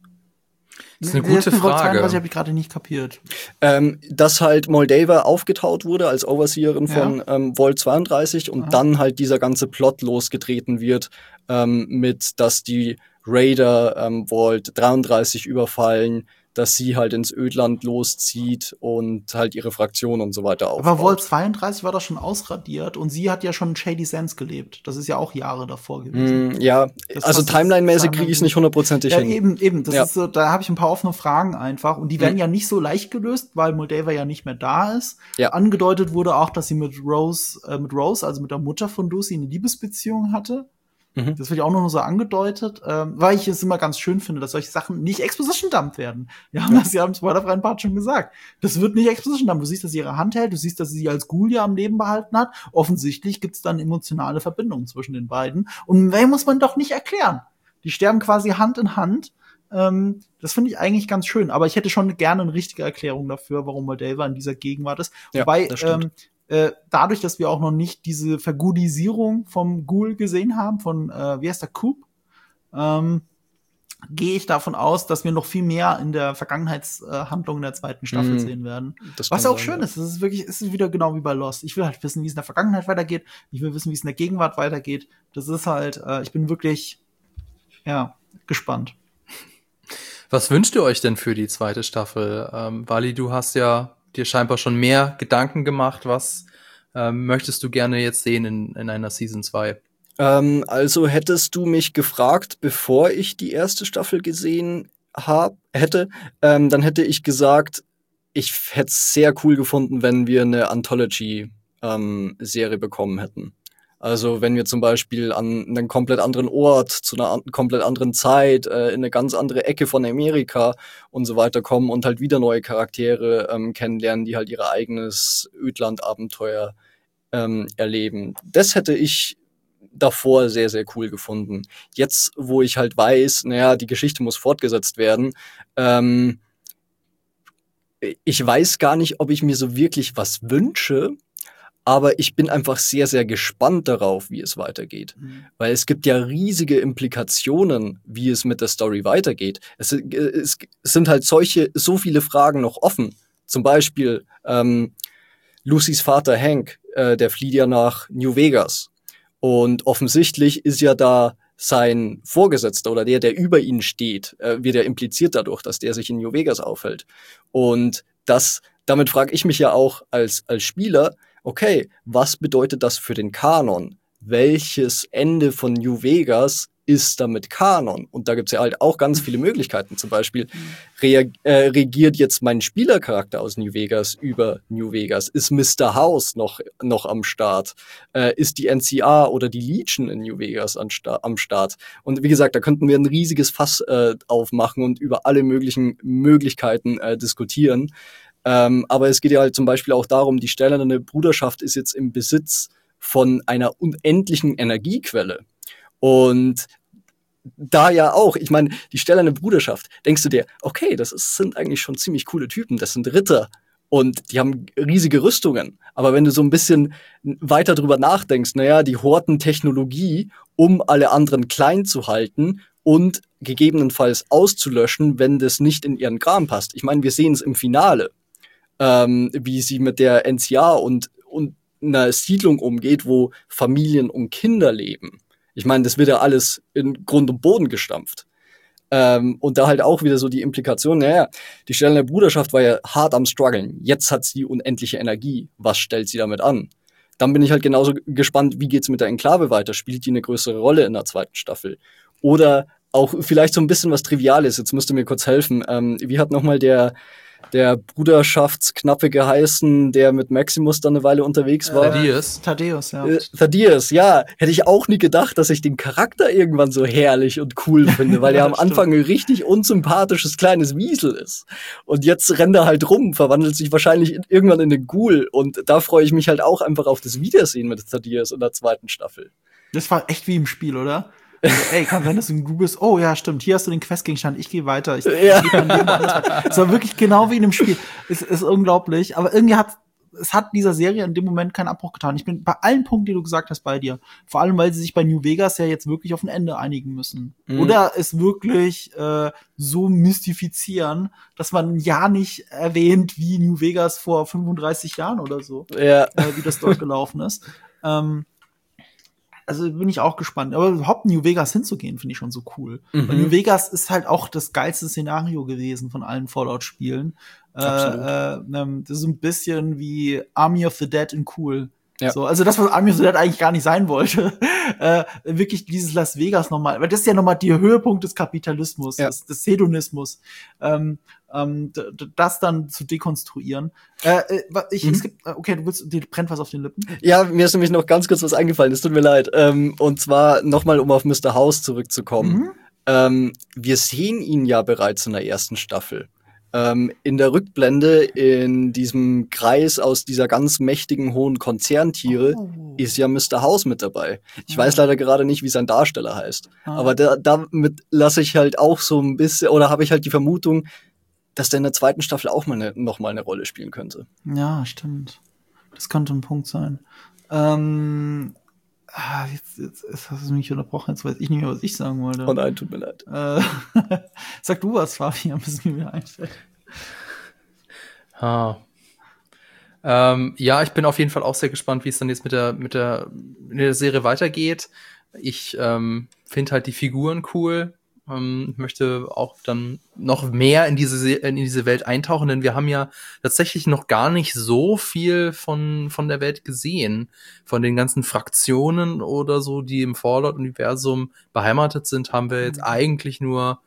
Das ist eine Der gute mit Vault Frage. zweiunddreißig habe ich gerade nicht kapiert. Ähm, dass halt Moldava aufgetaut wurde als Overseerin von ähm, Vault zweiunddreißig und Aha. dann halt dieser ganze Plot losgetreten wird ähm, mit, dass die Raider ähm, Vault dreiunddreißig überfallen, dass sie halt ins Ödland loszieht und halt ihre Fraktion und so weiter aufbaut. Aber Vault zweiunddreißig war doch schon ausradiert und sie hat ja schon in Shady Sands gelebt. Das ist ja auch Jahre davor gewesen. Mm, ja, Das also passt timeline-mäßig jetzt kriege ich es nicht hundertprozentig Ja, hin. eben, eben. Das Ja. ist so, da habe ich ein paar offene Fragen einfach. Und die werden Mhm. ja nicht so leicht gelöst, weil Moldava ja nicht mehr da ist. Ja. Angedeutet wurde auch, dass sie mit Rose, äh, mit Rose, also mit der Mutter von Lucy, eine Liebesbeziehung hatte. Mhm. Das wird ja auch nur so angedeutet, ähm, weil ich es immer ganz schön finde, dass solche Sachen nicht Exposition dumpt werden. Wir haben das ja im spoilerfreien Part schon gesagt. Das wird nicht Exposition dumpt. Du siehst, dass sie ihre Hand hält, du siehst, dass sie sie als Ghoul ja am Leben behalten hat. Offensichtlich gibt's dann emotionale Verbindungen zwischen den beiden. Und mehr muss man doch nicht erklären. Die sterben quasi Hand in Hand. Ähm, das finde ich eigentlich ganz schön. Aber ich hätte schon gerne eine richtige Erklärung dafür, warum Moldava in dieser Gegenwart ist. Ja, Wobei, das stimmt. ähm, äh, dadurch, dass wir auch noch nicht diese Vergudisierung vom Ghoul gesehen haben, von, äh, wie heißt der, Coop, ähm, gehe ich davon aus, dass wir noch viel mehr in der Vergangenheitshandlung in der zweiten Staffel Mhm. sehen werden. Das Was kann auch sein, schön ja. ist. Es ist wirklich, es ist wieder genau wie bei Lost. Ich will halt wissen, wie es in der Vergangenheit weitergeht. Ich will wissen, wie es in der Gegenwart weitergeht. Das ist halt, äh, ich bin wirklich, ja, gespannt. Was wünscht ihr euch denn für die zweite Staffel? Ähm, Wally, du hast ja dir scheinbar schon mehr Gedanken gemacht. Was ähm, möchtest du gerne jetzt sehen in, in einer Season zwei? Ähm, also hättest du mich gefragt, bevor ich die erste Staffel gesehen hab, hätte, ähm, dann hätte ich gesagt, ich hätte es sehr cool gefunden, wenn wir eine Anthology-Serie bekommen hätten. Also wenn wir zum Beispiel an einen komplett anderen Ort, zu einer an komplett anderen Zeit, äh, in eine ganz andere Ecke von Amerika und so weiter kommen und halt wieder neue Charaktere ähm, kennenlernen, die halt ihr eigenes Ödland-Abenteuer ähm, erleben. Das hätte ich davor sehr, sehr cool gefunden. Jetzt, wo ich halt weiß, naja, die Geschichte muss fortgesetzt werden, ähm, ich weiß gar nicht, ob ich mir so wirklich was wünsche, aber ich bin einfach sehr, sehr gespannt darauf, wie es weitergeht. Mhm. Weil es gibt ja riesige Implikationen, wie es mit der Story weitergeht. Es, es, es sind halt solche, so viele Fragen noch offen. Zum Beispiel ähm, Lucys Vater Hank, äh, der flieht ja nach New Vegas. Und offensichtlich ist ja da sein Vorgesetzter oder der, der über ihn steht, äh, wird ja impliziert dadurch, dass der sich in New Vegas aufhält. Und das, damit frage ich mich ja auch als, als Spieler, okay, was bedeutet das für den Kanon? Welches Ende von New Vegas ist damit Kanon? Und da gibt's ja halt auch ganz viele Möglichkeiten. Zum Beispiel, rea- äh, regiert jetzt mein Spielercharakter aus New Vegas über New Vegas? Ist Mister House noch, noch am Start? Äh, ist die N C A oder die Legion in New Vegas an Sta- am Start? Und wie gesagt, da könnten wir ein riesiges Fass äh, aufmachen und über alle möglichen Möglichkeiten äh, diskutieren. Ähm, aber es geht ja halt zum Beispiel auch darum, die stählerne Bruderschaft ist jetzt im Besitz von einer unendlichen Energiequelle. Und da ja auch, ich meine, die stählerne Bruderschaft, denkst du dir, okay, das ist, sind eigentlich schon ziemlich coole Typen, das sind Ritter und die haben riesige Rüstungen. Aber wenn du so ein bisschen weiter drüber nachdenkst, naja, die horten Technologie, um alle anderen klein zu halten und gegebenenfalls auszulöschen, wenn das nicht in ihren Kram passt. Ich meine, wir sehen es im Finale, ähm, wie sie mit der N C A und, und einer Siedlung umgeht, wo Familien und Kinder leben. Ich meine, das wird ja alles in Grund und Boden gestampft. Ähm, und da halt auch wieder so die Implikation, naja, die stählerne Bruderschaft war ja hart am struggeln. Jetzt hat sie unendliche Energie. Was stellt sie damit an? Dann bin ich halt genauso gespannt, wie geht's mit der Enklave weiter? Spielt die eine größere Rolle in der zweiten Staffel? Oder auch vielleicht so ein bisschen was Triviales. Jetzt müsst ihr mir kurz helfen. Ähm, wie hat nochmal der der Bruderschaftsknappe geheißen, der mit Maximus dann eine Weile unterwegs war? Thaddeus. Thaddeus, ja. Äh, Thaddeus, ja. Hätte ich auch nie gedacht, dass ich den Charakter irgendwann so herrlich und cool finde, weil Ja, er am stimmt. Anfang ein richtig unsympathisches kleines Wiesel ist. Und jetzt rennt er halt rum, verwandelt sich wahrscheinlich in, irgendwann in den Ghoul. Und da freue ich mich halt auch einfach auf das Wiedersehen mit Thaddeus in der zweiten Staffel. Das war echt wie im Spiel, oder? Also, ey, kann sein, dass du du bist. Oh ja, stimmt. Hier hast du den Questgegenstand. Ich gehe weiter. Ich, Ja. ich geh mein Leben anders weiter. Es war wirklich genau wie in einem Spiel. Es ist unglaublich. Aber irgendwie hat es hat dieser Serie in dem Moment keinen Abbruch getan. Ich bin bei allen Punkten, die du gesagt hast, bei dir. Vor allem, weil sie sich bei New Vegas ja jetzt wirklich auf ein Ende einigen müssen. Mhm. Oder es wirklich äh, so mystifizieren, dass man ja nicht erwähnt, wie New Vegas vor fünfunddreißig Jahren oder so, Ja. äh, wie das dort gelaufen ist. Ähm, Also bin ich auch gespannt. Aber überhaupt New Vegas hinzugehen, finde ich schon so cool. Mhm. Weil New Vegas ist halt auch das geilste Szenario gewesen von allen Fallout-Spielen. Äh, Absolut. äh, ähm, das ist so ein bisschen wie Army of the Dead in cool. Ja. So, also das, was Army of the Dead eigentlich gar nicht sein wollte. äh, wirklich dieses Las Vegas nochmal. Weil das ist ja nochmal der Höhepunkt des Kapitalismus, Ja. des, des Hedonismus. Ähm, ähm, d- d- das dann zu dekonstruieren. Äh, äh, wa- ich, Mhm. es gibt, okay, du willst, dir brennt was auf den Lippen. Ja, mir ist nämlich noch ganz kurz was eingefallen, es tut mir leid. Ähm, und zwar nochmal, um auf Mister House zurückzukommen. Mhm. Ähm, wir sehen ihn ja bereits in der ersten Staffel. Ähm, in der Rückblende in diesem Kreis aus dieser ganz mächtigen hohen Konzerntiere Oh. ist ja Mister House mit dabei. Ich Ah. weiß leider gerade nicht, wie sein Darsteller heißt. Ah. Aber da, damit lasse ich halt auch so ein bisschen, oder habe ich halt die Vermutung, dass der in der zweiten Staffel auch mal ne, noch mal eine Rolle spielen könnte. Ja, stimmt. Das könnte ein Punkt sein. Ähm, ah, jetzt, jetzt, jetzt hast du mich unterbrochen, jetzt weiß ich nicht mehr, was ich sagen wollte. Oh nein, tut mir leid. Äh, sag du was, Fabian, bis es mir wieder einfällt. Ah. Ähm, ja, ich bin auf jeden Fall auch sehr gespannt, wie es dann jetzt mit der, mit der, mit der Serie weitergeht. Ich ähm, finde halt die Figuren cool. Ähm, möchte auch dann noch mehr in diese, Se- in diese Welt eintauchen, denn wir haben ja tatsächlich noch gar nicht so viel von, von der Welt gesehen. Von den ganzen Fraktionen oder so, die im Fallout-Universum beheimatet sind, haben wir jetzt eigentlich nur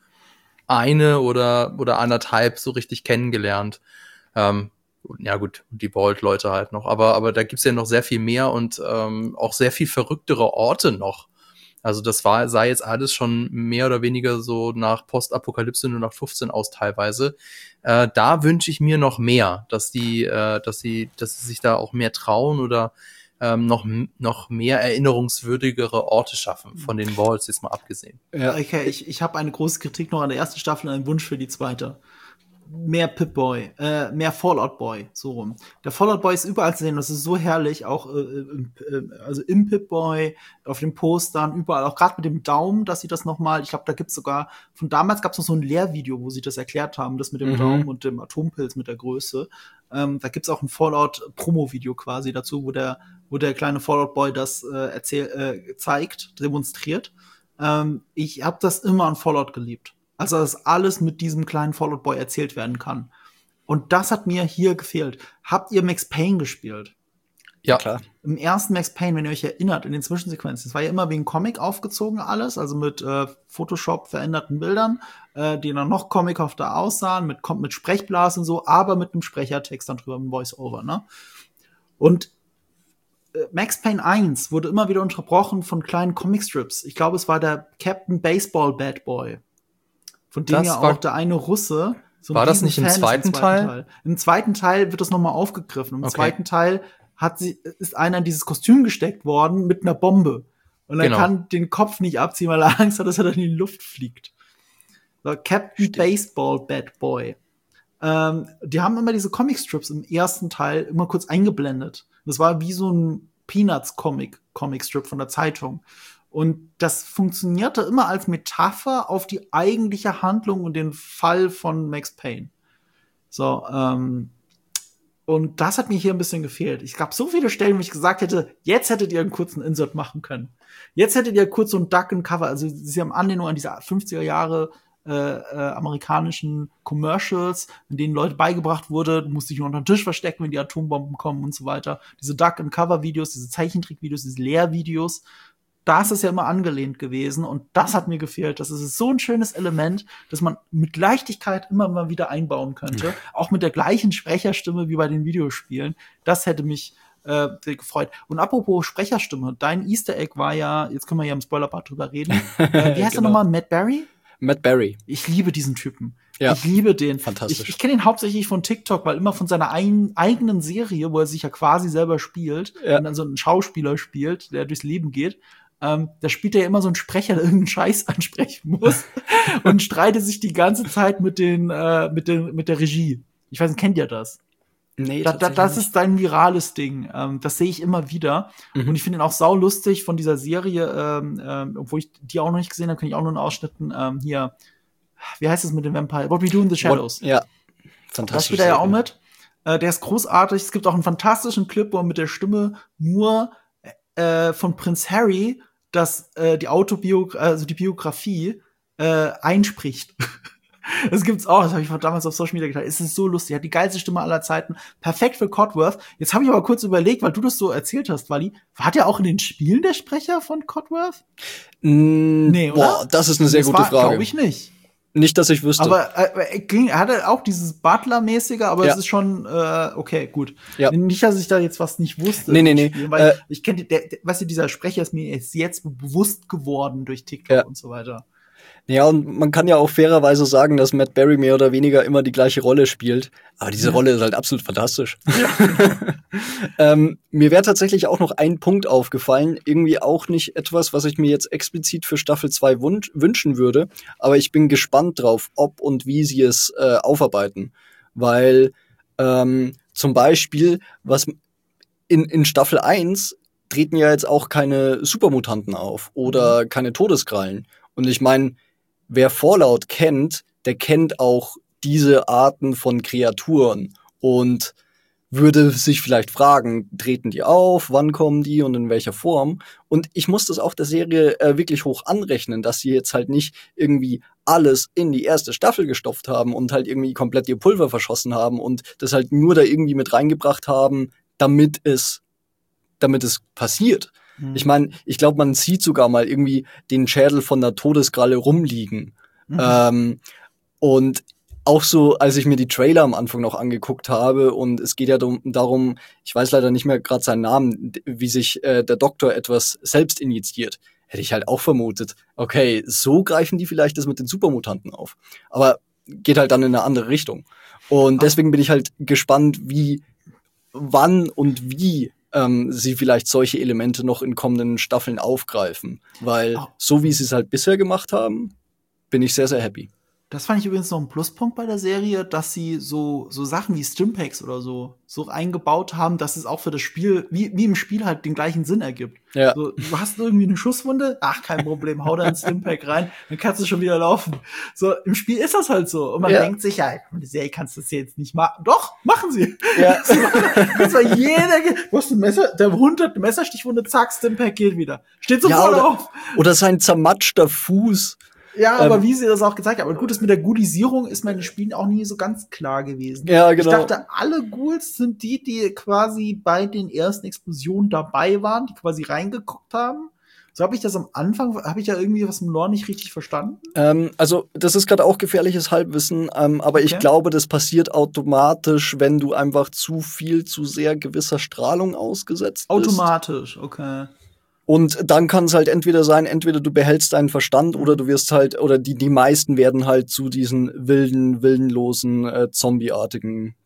eine oder, oder anderthalb so richtig kennengelernt. Ähm, ja gut, die Vault-Leute halt noch. Aber, aber da gibt's ja noch sehr viel mehr und ähm, auch sehr viel verrücktere Orte noch. Also das war, sah jetzt alles schon mehr oder weniger so nach Postapokalypse null acht fünfzehn aus teilweise. Äh, da wünsche ich mir noch mehr, dass die, äh, dass sie, dass sie sich da auch mehr trauen oder ähm, noch, noch mehr erinnerungswürdigere Orte schaffen, von den Vaults jetzt mal abgesehen. Ja. Okay, ich, ich habe eine große Kritik noch an der ersten Staffel und einen Wunsch für die zweite. Mehr Pip-Boy, äh, mehr Fallout-Boy, so rum. Der Fallout-Boy ist überall zu sehen, das ist so herrlich, auch äh, im, äh, also im Pip-Boy, auf den Postern, überall, auch gerade mit dem Daumen, dass sie das noch mal, ich glaube, da gibt's sogar, von damals gab's noch so ein Lehrvideo, wo sie das erklärt haben, das mit dem Mhm. Daumen und dem Atompilz mit der Größe. Ähm, da gibt's auch ein Fallout-Promo-Video quasi dazu, wo der, wo der kleine Fallout-Boy das äh, erzähl, äh, zeigt, demonstriert. Ähm, ich habe das immer an Fallout geliebt. Also, dass alles mit diesem kleinen Fallout Boy erzählt werden kann. Und das hat mir hier gefehlt. Habt ihr Max Payne gespielt? Ja, Klar. Im ersten Max Payne, wenn ihr euch erinnert, in den Zwischensequenzen, es war ja immer wegen Comic aufgezogen alles, also mit äh, Photoshop veränderten Bildern, äh, die dann noch comichafter aussahen, mit, mit Sprechblasen und so, aber mit einem Sprechertext dann drüber, mit Voice-Over, ne? Und äh, Max Payne eins wurde immer wieder unterbrochen von kleinen Comicstrips. Ich glaube, es war der Captain Baseball Bad Boy. Von dem Das ja war- auch der eine Russe. So ein War das nicht im Riesenfan ist zweiten Teil? Im zweiten Teil wird das nochmal aufgegriffen. Im Okay. zweiten Teil hat sie, ist einer in dieses Kostüm gesteckt worden mit einer Bombe. Und er Genau. kann den Kopf nicht abziehen, weil er Angst hat, dass er dann in die Luft fliegt. So, Captain Stimmt. Baseball Bad Boy. Ähm, die haben immer diese Comicstrips im ersten Teil immer kurz eingeblendet. Das war wie so ein Peanuts-Comic, Comicstrip von der Zeitung. Und das funktionierte immer als Metapher auf die eigentliche Handlung und den Fall von Max Payne. So, ähm, und das hat mir hier ein bisschen gefehlt. Ich gab so viele Stellen, wo ich gesagt hätte, jetzt hättet ihr einen kurzen Insert machen können. Jetzt hättet ihr kurz so ein Duck and Cover, also sie haben Anlehnung an diese fünfziger Jahre Äh, äh, amerikanischen Commercials, in denen Leute beigebracht wurde, du musst dich nur unter den Tisch verstecken, wenn die Atombomben kommen und so weiter. Diese Duck-and-Cover-Videos, diese Zeichentrick-Videos, diese Lehrvideos, da ist es ja immer angelehnt gewesen und das hat mir gefehlt. Das ist so ein schönes Element, dass man mit Leichtigkeit immer mal wieder einbauen könnte. Auch mit der gleichen Sprecherstimme wie bei den Videospielen. Das hätte mich äh, gefreut. Und apropos Sprecherstimme, dein Easter Egg war ja, jetzt können wir ja im Spoiler-Part drüber reden, äh, wie heißt Genau. er nochmal? Matt Berry? Matt Berry. Ich liebe diesen Typen. Ja. Ich liebe den. Fantastisch. Ich, ich kenne ihn hauptsächlich von TikTok, weil immer von seiner ein, eigenen Serie, wo er sich ja quasi selber spielt, Ja. und dann so einen Schauspieler spielt, der durchs Leben geht, ähm, da spielt er ja immer so einen Sprecher, der irgendeinen Scheiß ansprechen muss und streitet sich die ganze Zeit mit den, äh, mit den, mit der Regie. Ich weiß nicht, kennt ihr das? Nee, Da, da, das ist ein virales Ding. Ähm, das sehe ich immer wieder. Mhm. Und ich finde ihn auch saulustig von dieser Serie, ähm, ähm, obwohl ich die auch noch nicht gesehen habe, kann ich auch nur in Ausschnitten ähm, hier, wie heißt es mit dem Vampire? What We Do in the Shadows. What, ja, Da fantastisch. spielt er ja auch mit. Äh, der ist großartig. Es gibt auch einen fantastischen Clip, wo er mit der Stimme nur äh, von Prinz Harry das äh, die Autobiog also die Biografie äh, einspricht. Das gibt's auch, das habe ich damals auf Social Media geteilt. Es ist so lustig, er hat die geilste Stimme aller Zeiten. Perfekt für Codworth. Jetzt habe ich aber kurz überlegt, weil du das so erzählt hast, Wally. War der auch in den Spielen der Sprecher von Codworth? Mm, Nee, oder? Boah, das ist eine sehr das gute war, Frage. Glaube ich nicht. Nicht, dass ich wüsste. Aber äh, er, ging, er hatte auch dieses Butler-mäßige, aber Ja. es ist schon äh, okay, gut. Ja. Nicht, dass ich da jetzt was nicht wusste. Nee, nee, im nee. Spiel, Weil Äh, ich kenne, der, der, weißt du, dieser Sprecher ist mir jetzt, jetzt bewusst geworden durch TikTok Ja. und so weiter. Ja, und man kann ja auch fairerweise sagen, dass Matt Berry mehr oder weniger immer die gleiche Rolle spielt. Aber diese Ja. Rolle ist halt absolut fantastisch. ähm, mir wäre tatsächlich auch noch ein Punkt aufgefallen. Irgendwie auch nicht etwas, was ich mir jetzt explizit für Staffel zwei wunsch- wünschen würde. Aber ich bin gespannt drauf, ob und wie sie es äh, aufarbeiten. Weil ähm, zum Beispiel, was in, in Staffel eins treten ja jetzt auch keine Supermutanten auf oder keine Todeskrallen. Und ich meine, wer Fallout kennt, der kennt auch diese Arten von Kreaturen und würde sich vielleicht fragen, treten die auf, wann kommen die und in welcher Form? Und ich muss das auch der Serie äh, wirklich hoch anrechnen, dass sie jetzt halt nicht irgendwie alles in die erste Staffel gestopft haben und halt irgendwie komplett ihr Pulver verschossen haben und das halt nur da irgendwie mit reingebracht haben, damit es, damit es passiert. Mhm. Ich meine, ich glaube, man sieht sogar mal irgendwie den Schädel von der Todeskralle rumliegen. Mhm. Ähm, und auch so, als ich mir die Trailer am Anfang noch angeguckt habe und es geht ja dum- darum, ich weiß leider nicht mehr gerade seinen Namen, d- wie sich äh, der Doktor etwas selbst injiziert, hätte ich halt auch vermutet, okay, so greifen die vielleicht das mit den Supermutanten auf. Aber geht halt dann in eine andere Richtung. Und Ah. deswegen bin ich halt gespannt, wie, wann und wie ähm, sie vielleicht solche Elemente noch in kommenden Staffeln aufgreifen. Weil Ah. so wie sie es halt bisher gemacht haben, bin ich sehr, sehr happy. Das fand ich übrigens noch ein Pluspunkt bei der Serie, dass sie so, so Sachen wie Stimpaks oder so, so eingebaut haben, dass es auch für das Spiel, wie, wie im Spiel halt den gleichen Sinn ergibt. Ja. So, du hast irgendwie eine Schusswunde? Ach, kein Problem, hau da ein Stimpak rein, dann kannst du schon wieder laufen. So, im Spiel ist das halt so. Und man Ja. denkt sich, ja, in der Serie kannst du das jetzt nicht machen. Doch, machen sie. Ja. Das war jeder, ge- du hast ein Messer, der Hund hat eine Messerstichwunde, zack, Stimpak geht wieder. Steht Ja, sofort oder- auf. Oder sein zermatschter Fuß. Ja, aber Ähm, wie sie das auch gezeigt haben. Aber gut, das mit der Ghoulisierung ist mir in den Spielen auch nie so ganz klar gewesen. Ja, genau. Ich dachte, alle Ghouls sind die, die quasi bei den ersten Explosionen dabei waren, die quasi reingeguckt haben. So habe ich das am Anfang, habe ich ja irgendwie was im Lore nicht richtig verstanden. Ähm, also, das ist gerade auch gefährliches Halbwissen, ähm, aber ich Okay. glaube, das passiert automatisch, wenn du einfach zu viel, zu sehr gewisser Strahlung ausgesetzt bist. Automatisch, okay. Und dann kann es halt entweder sein, entweder du behältst deinen Verstand oder du wirst halt, oder die, die meisten werden halt zu diesen wilden, willenlosen, äh, zombieartigen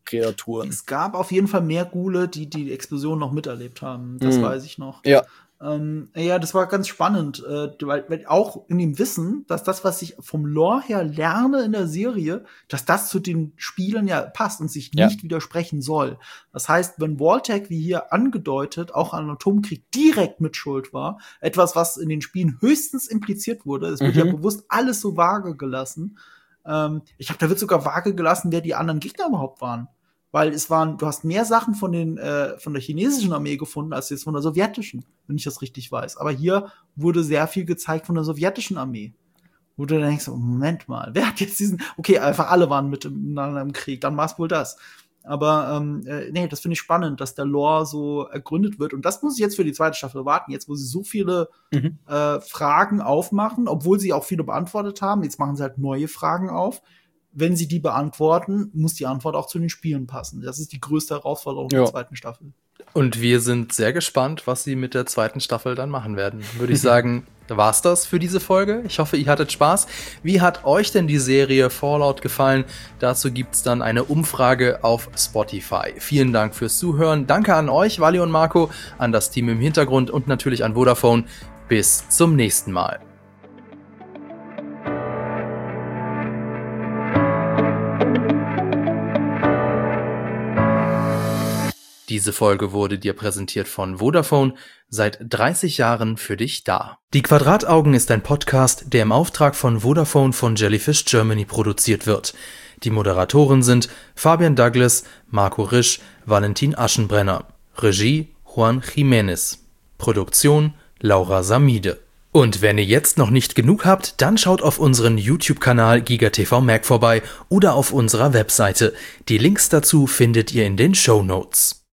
Kreaturen. Es gab auf jeden Fall mehr Ghule, die die Explosion noch miterlebt haben. Das Mhm. weiß ich noch. Ja. Ähm, ja, das war ganz spannend, äh, weil, weil auch in dem Wissen, dass das, was ich vom Lore her lerne in der Serie, dass das zu den Spielen ja passt und sich Ja. nicht widersprechen soll. Das heißt, wenn Vault-Tec, wie hier angedeutet, auch an Atomkrieg direkt mit Schuld war, etwas, was in den Spielen höchstens impliziert wurde, es wird Mhm. ja bewusst alles so vage gelassen. Ähm, ich glaube, da wird sogar vage gelassen, wer die anderen Gegner überhaupt waren. Weil es waren, du hast mehr Sachen von den äh, von der chinesischen Armee gefunden als jetzt von der sowjetischen, wenn ich das richtig weiß. Aber hier wurde sehr viel gezeigt von der sowjetischen Armee. Wo du dann denkst, oh, Moment mal, wer hat jetzt diesen, okay, einfach alle waren miteinander im Krieg, dann war es wohl das. Aber ähm, äh, nee, das finde ich spannend, dass der Lore so ergründet wird. Und das muss ich jetzt für die zweite Staffel warten, jetzt wo sie so viele Mhm. äh, Fragen aufmachen, obwohl sie auch viele beantwortet haben. Jetzt machen sie halt neue Fragen auf. Wenn sie die beantworten, muss die Antwort auch zu den Spielen passen. Das ist die größte Herausforderung Ja. der zweiten Staffel. Und wir sind sehr gespannt, was sie mit der zweiten Staffel dann machen werden. Würde ich sagen, war's das für diese Folge. Ich hoffe, ihr hattet Spaß. Wie hat euch denn die Serie Fallout gefallen? Dazu gibt's dann eine Umfrage auf Spotify. Vielen Dank fürs Zuhören. Danke an euch, Wally und Marco, an das Team im Hintergrund und natürlich an Vodafone. Bis zum nächsten Mal. Diese Folge wurde dir präsentiert von Vodafone, seit dreißig Jahren für dich da. Die Quadrataugen ist ein Podcast, der im Auftrag von Vodafone von Jellyfish Germany produziert wird. Die Moderatoren sind Fabian Douglas, Marco Risch, Valentin Aschenbrenner. Regie Juan Jiménez. Produktion Laura Samide. Und wenn ihr jetzt noch nicht genug habt, dann schaut auf unseren YouTube-Kanal GigaTV Mag vorbei oder auf unserer Webseite. Die Links dazu findet ihr in den Shownotes.